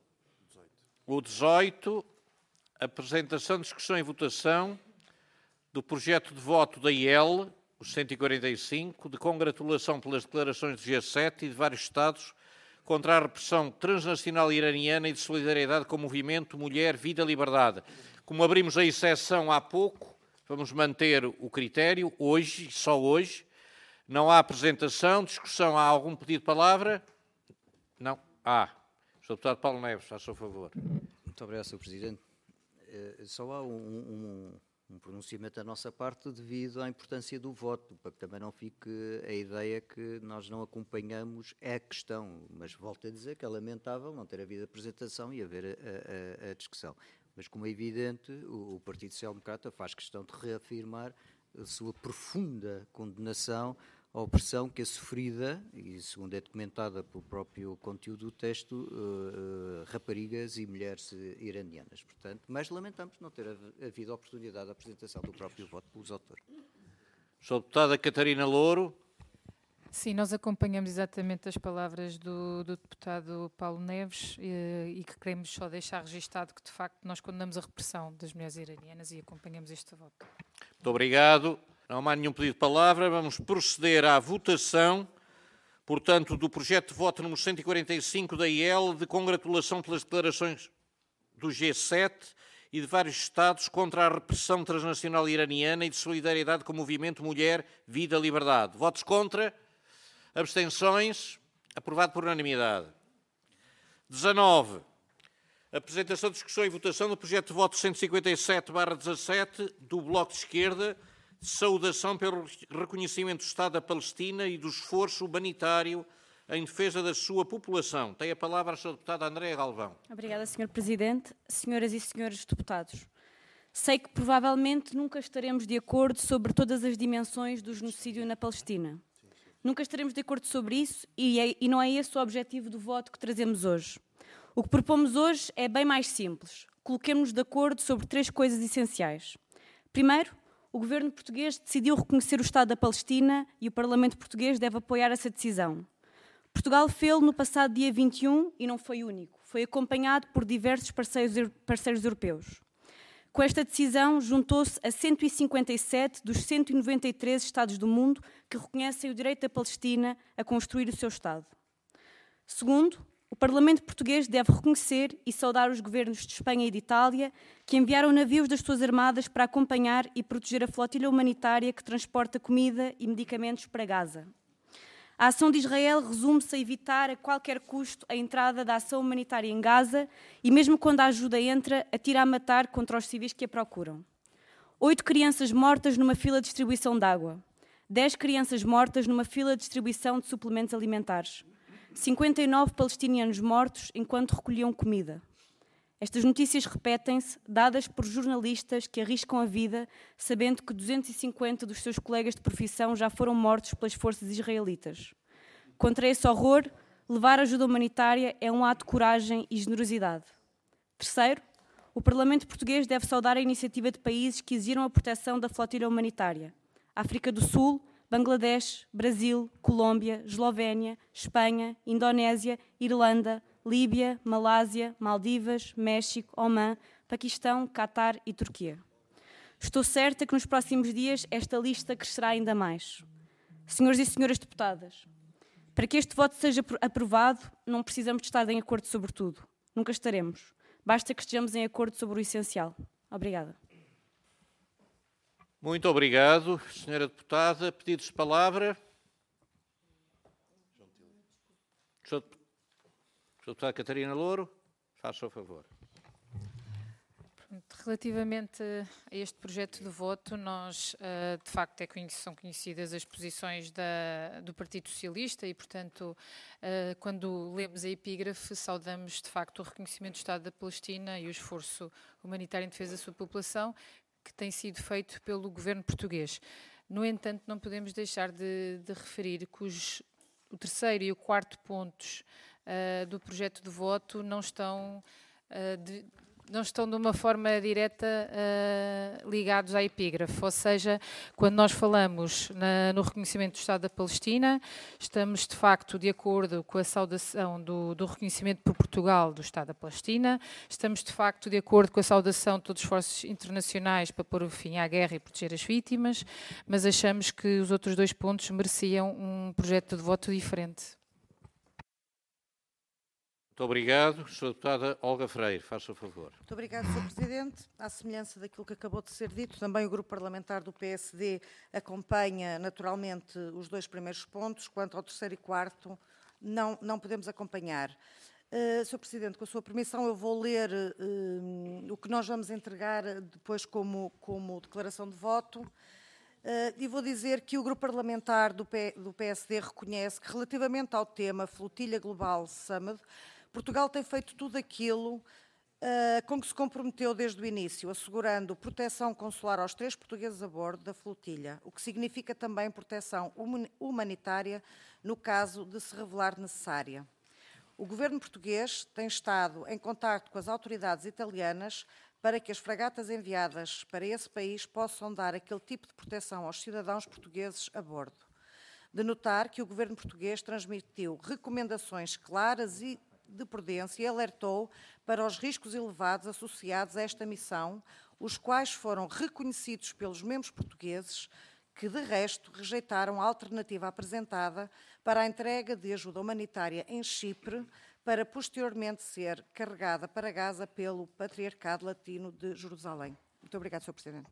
o dezoito, apresentação, discussão e votação do projeto de voto da I L, o cento e quarenta e cinco, de congratulação pelas declarações do G sete e de vários Estados contra a repressão transnacional iraniana e de solidariedade com o movimento Mulher, Vida, Liberdade. Como abrimos a exceção há pouco, vamos manter o critério, hoje, só hoje. Não há apresentação, discussão, há algum pedido de palavra? Não? Há. Ah, senhor Deputado Paulo Neves, faça o favor. Muito obrigado, senhor Presidente. Uh, só há um, um, um pronunciamento da nossa parte devido à importância do voto, para que também não fique a ideia que nós não acompanhamos a questão. Mas volto a dizer que é lamentável não ter havido apresentação e haver a, a, a discussão. Mas, como é evidente, o, o Partido Social Democrata faz questão de reafirmar a sua profunda condenação à opressão que é sofrida, e segundo é documentada pelo próprio conteúdo do texto, uh, uh, raparigas e mulheres iranianas. Portanto, mas lamentamos não ter havido a oportunidade de apresentação do próprio voto pelos autores. senhora Deputada Catarina Louro. Sim, nós acompanhamos exatamente as palavras do, do deputado Paulo Neves e, e que queremos só deixar registado que, de facto, nós condenamos a repressão das mulheres iranianas e acompanhamos este voto. Muito obrigado. Não há nenhum pedido de palavra. Vamos proceder à votação, portanto, do projeto de voto número cento e quarenta e cinco da I L, de congratulação pelas declarações do G sete e de vários Estados contra a repressão transnacional iraniana e de solidariedade com o movimento Mulher, Vida, Liberdade. Votos contra? Abstenções? Aprovado por unanimidade. dezanove. Apresentação, discussão e votação do projeto de voto cento e cinquenta e sete barra dezassete do Bloco de Esquerda, de saudação pelo reconhecimento do Estado da Palestina e do esforço humanitário em defesa da sua população. Tem a palavra a senhora deputada Andréa Galvão. Obrigada, senhor Presidente. Senhoras e senhores deputados, sei que provavelmente nunca estaremos de acordo sobre todas as dimensões do genocídio na Palestina. Nunca estaremos de acordo sobre isso e, é, e não é esse o objetivo do voto que trazemos hoje. O que propomos hoje é bem mais simples. Coloquemos-nos de acordo sobre três coisas essenciais. Primeiro, o governo português decidiu reconhecer o Estado da Palestina e o Parlamento português deve apoiar essa decisão. Portugal fez-lo no passado dia vinte e um e não foi único. Foi acompanhado por diversos parceiros, parceiros europeus. Com esta decisão, juntou-se a cento e cinquenta e sete dos cento e noventa e três Estados do mundo que reconhecem o direito da Palestina a construir o seu Estado. Segundo, o Parlamento português deve reconhecer e saudar os governos de Espanha e de Itália que enviaram navios das suas armadas para acompanhar e proteger a flotilha humanitária que transporta comida e medicamentos para Gaza. A ação de Israel resume-se a evitar a qualquer custo a entrada da ação humanitária em Gaza e, mesmo quando a ajuda entra, atira a matar contra os civis que a procuram. Oito crianças mortas numa fila de distribuição de água. Dez crianças mortas numa fila de distribuição de suplementos alimentares. cinquenta e nove palestinianos mortos enquanto recolhiam comida. Estas notícias repetem-se, dadas por jornalistas que arriscam a vida, sabendo que duzentos e cinquenta dos seus colegas de profissão já foram mortos pelas forças israelitas. Contra esse horror, levar ajuda humanitária é um ato de coragem e generosidade. Terceiro, o Parlamento português deve saudar a iniciativa de países que exigiram a proteção da flotilha humanitária. África do Sul, Bangladesh, Brasil, Colômbia, Eslovénia, Espanha, Indonésia, Irlanda, Líbia, Malásia, Maldivas, México, Omã, Paquistão, Catar e Turquia. Estou certa que nos próximos dias esta lista crescerá ainda mais. Senhores e senhoras deputadas, para que este voto seja aprovado, não precisamos de estar em acordo sobre tudo. Nunca estaremos. Basta que estejamos em acordo sobre o essencial. Obrigada. Muito obrigado, senhora deputada. Pedidos de palavra. Senhora deputada Catarina Louro, faça o favor. Relativamente a este projeto de voto, nós, de facto, é conhecido, são conhecidas as posições da, do Partido Socialista e, portanto, quando lemos a epígrafe, saudamos, de facto, o reconhecimento do Estado da Palestina e o esforço humanitário em defesa da sua população, que tem sido feito pelo governo português. No entanto, não podemos deixar de, de referir que os, o terceiro e o quarto pontos uh, do projeto de voto não estão, uh, de, não estão de uma forma direta uh, ligados à epígrafe. Ou seja, quando nós falamos na, no reconhecimento do Estado da Palestina, estamos de facto de acordo com a saudação do, do reconhecimento por Portugal do Estado da Palestina, estamos de facto de acordo com a saudação de todos os esforços internacionais para pôr o fim à guerra e proteger as vítimas, mas achamos que os outros dois pontos mereciam um projeto de voto diferente. Muito obrigado. senhora deputada Olga Freire, faça o favor. Muito obrigado, senhor Presidente. À semelhança daquilo que acabou de ser dito, também o Grupo Parlamentar do P S D acompanha naturalmente os dois primeiros pontos. Quanto ao terceiro e quarto, não, não podemos acompanhar. Uh, senhor Presidente, com a sua permissão, eu vou ler uh, o que nós vamos entregar depois como, como declaração de voto. Uh, e vou dizer que o Grupo Parlamentar do, P, do P S D reconhece que, relativamente ao tema Flotilha Global Summit, Portugal tem feito tudo aquilo uh, com que se comprometeu desde o início, assegurando proteção consular aos três portugueses a bordo da flotilha, o que significa também proteção humanitária no caso de se revelar necessária. O governo português tem estado em contacto com as autoridades italianas para que as fragatas enviadas para esse país possam dar aquele tipo de proteção aos cidadãos portugueses a bordo. De notar que o governo português transmitiu recomendações claras e de prudência e alertou para os riscos elevados associados a esta missão, os quais foram reconhecidos pelos membros portugueses, que de resto rejeitaram a alternativa apresentada para a entrega de ajuda humanitária em Chipre, para posteriormente ser carregada para Gaza pelo Patriarcado Latino de Jerusalém. Muito obrigado, senhor Presidente.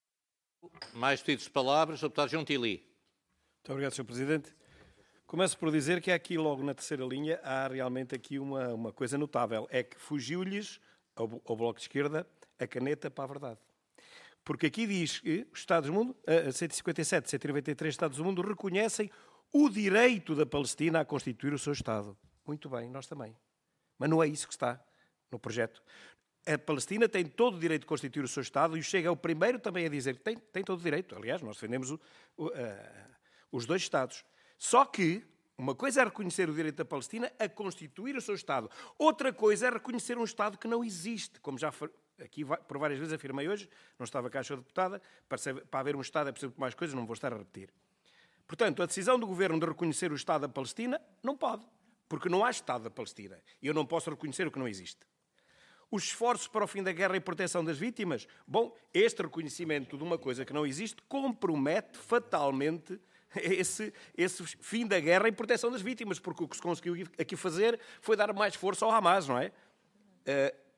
Mais pedidos de palavras, senhor deputado Gentili. Muito obrigado, senhor Presidente. Começo por dizer que aqui, logo na terceira linha, há realmente aqui uma, uma coisa notável. É que fugiu-lhes, ao, ao Bloco de Esquerda, a caneta para a verdade. Porque aqui diz que os Estados do mundo, a cento e cinquenta e sete, cento e noventa e três Estados do mundo, reconhecem o direito da Palestina a constituir o seu Estado. Muito bem, nós também. Mas não é isso que está no projeto. A Palestina tem todo o direito de constituir o seu Estado e o Chega é o primeiro também a dizer que tem, tem todo o direito. Aliás, nós defendemos o, o, uh, os dois Estados. Só que uma coisa é reconhecer o direito da Palestina a constituir o seu Estado. Outra coisa é reconhecer um Estado que não existe. Como já aqui por várias vezes afirmei hoje, não estava cá a senhora deputada, para, ser, para haver um Estado é preciso mais coisas, não vou estar a repetir. Portanto, a decisão do Governo de reconhecer o Estado da Palestina não pode, porque não há Estado da Palestina. E eu não posso reconhecer o que não existe. Os esforços para o fim da guerra e proteção das vítimas, bom, este reconhecimento de uma coisa que não existe compromete fatalmente Esse, esse fim da guerra e proteção das vítimas, porque o que se conseguiu aqui fazer foi dar mais força ao Hamas, não é? Uh,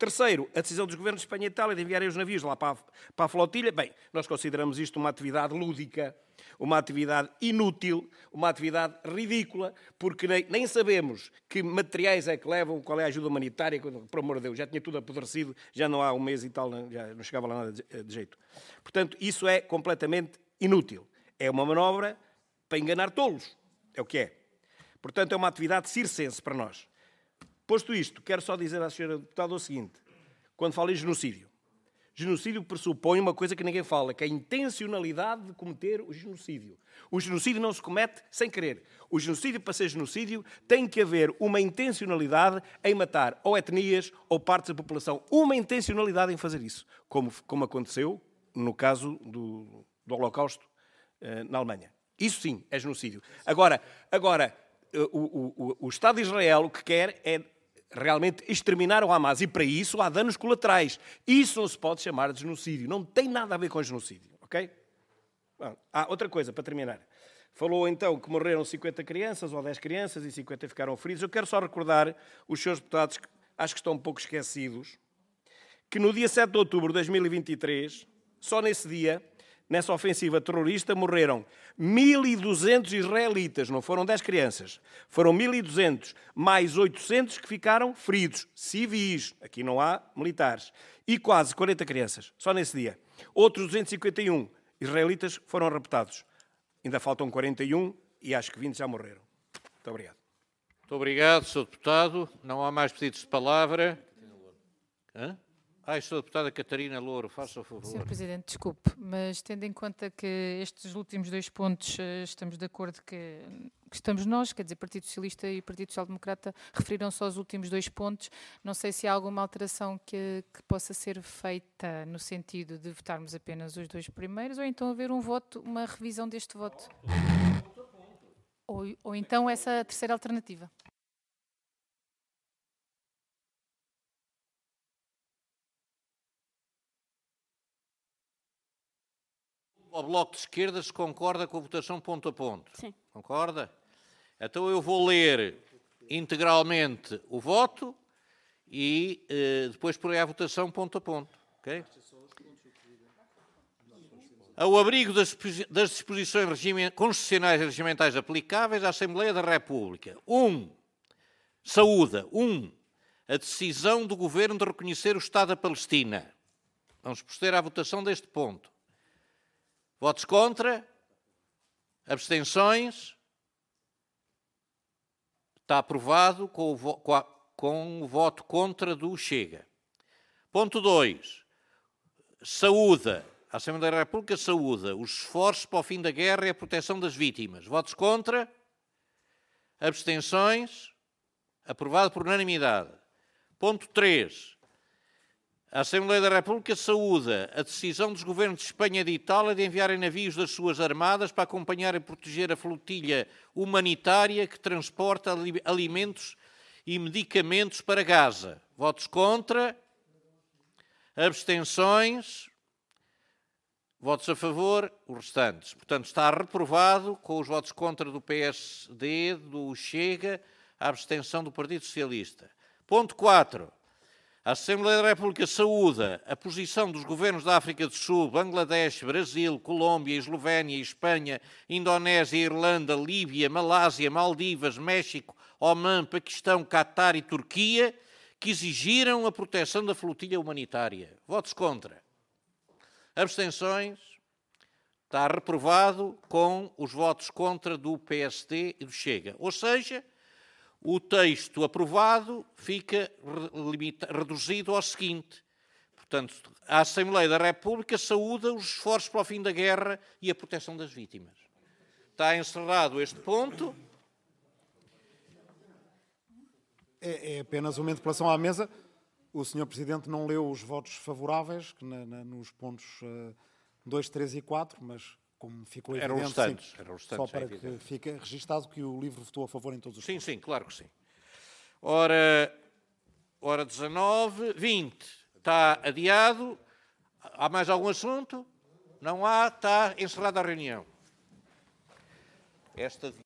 Terceiro, a decisão dos governos de Espanha e Itália de enviarem os navios lá para a, para a flotilha. Bem, nós consideramos isto uma atividade lúdica, uma atividade inútil, uma atividade ridícula, porque nem, nem sabemos que materiais é que levam, qual é a ajuda humanitária, por amor de Deus, já tinha tudo apodrecido, já não há um mês e tal, já não chegava lá nada de, de jeito. Portanto, isso é completamente inútil. É uma manobra para enganar tolos, é o que é. Portanto, é uma atividade circense para nós. Posto isto, quero só dizer à senhora deputada o seguinte, quando falo em genocídio, genocídio pressupõe uma coisa que ninguém fala, que é a intencionalidade de cometer o genocídio. O genocídio não se comete sem querer. O genocídio, para ser genocídio, tem que haver uma intencionalidade em matar ou etnias ou partes da população. Uma intencionalidade em fazer isso, como, como aconteceu no caso do, do Holocausto eh, na Alemanha. Isso sim é genocídio. Agora, agora o, o, o Estado de Israel o que quer é realmente exterminar o Hamas. E para isso há danos colaterais. Isso não se pode chamar de genocídio. Não tem nada a ver com genocídio. Ok? Bom, há outra coisa, para terminar. Falou então que morreram cinquenta crianças ou dez crianças e cinquenta ficaram feridos. Eu quero só recordar os senhores deputados, que acho que estão um pouco esquecidos, que no dia sete de outubro de dois mil e vinte e três, só nesse dia, nessa ofensiva terrorista, morreram mil e duzentos israelitas, não foram dez crianças. Foram mil e duzentos, mais oitocentos que ficaram feridos, civis, aqui não há militares, e quase quarenta crianças, só nesse dia. Outros duzentos e cinquenta e um israelitas foram raptados. Ainda faltam quarenta e um e acho que vinte já morreram. Muito obrigado. Muito obrigado, senhor Deputado. Não há mais pedidos de palavra. Hã? Ah, senhora Deputada Catarina Louro, faça o favor. senhor Presidente, desculpe, mas tendo em conta que estes últimos dois pontos estamos de acordo que, que estamos nós, quer dizer, Partido Socialista e Partido Social Democrata, referiram-se aos últimos dois pontos, não sei se há alguma alteração que, que possa ser feita no sentido de votarmos apenas os dois primeiros ou então haver um voto, uma revisão deste voto. Ou, ou então essa terceira alternativa. O Bloco de Esquerda se concorda com a votação ponto a ponto? Sim. Concorda? Então eu vou ler integralmente o voto e eh, depois porei a votação ponto a ponto. Okay? Ao abrigo das, das disposições regime, constitucionais e regimentais aplicáveis à Assembleia da República. Um. Saúda. Um. A decisão do Governo de reconhecer o Estado da Palestina. Vamos proceder à votação deste ponto. Votos contra? Abstenções? Está aprovado com o, vo com a, com o voto contra do Chega. Ponto dois. Saúda. A Assembleia da República saúda os esforços para o fim da guerra e a proteção das vítimas. Votos contra? Abstenções? Aprovado por unanimidade. Ponto três. A Assembleia da República saúda a decisão dos governos de Espanha e de Itália de enviarem navios das suas armadas para acompanhar e proteger a flotilha humanitária que transporta alimentos e medicamentos para Gaza. Votos contra? Abstenções? Votos a favor? Os restantes. Portanto, está reprovado com os votos contra do P S D, do Chega, a abstenção do Partido Socialista. Ponto quatro. A Assembleia da República saúda a posição dos governos da África do Sul, Bangladesh, Brasil, Colômbia, Eslovénia, Espanha, Indonésia, Irlanda, Líbia, Malásia, Maldivas, México, Omã, Paquistão, Catar e Turquia, que exigiram a proteção da flotilha humanitária. Votos contra. Abstenções. Está reprovado com os votos contra do P S D e do Chega. Ou seja, o texto aprovado fica reduzido ao seguinte. Portanto, a Assembleia da República saúda os esforços para o fim da guerra e a proteção das vítimas. Está encerrado este ponto. É, é apenas uma interpelação à mesa. O senhor Presidente não leu os votos favoráveis que na, na, nos pontos uh, dois, três e quatro, mas... como ficou evidente, eram restantes, sim, eram restantes, só para é que evidente. fique registado que o livro votou a favor em todos os Sim, pontos. sim, claro que sim. Ora, ora dezanove, vinte. Está adiado. Há mais algum assunto? Não há. Está encerrada a reunião. Esta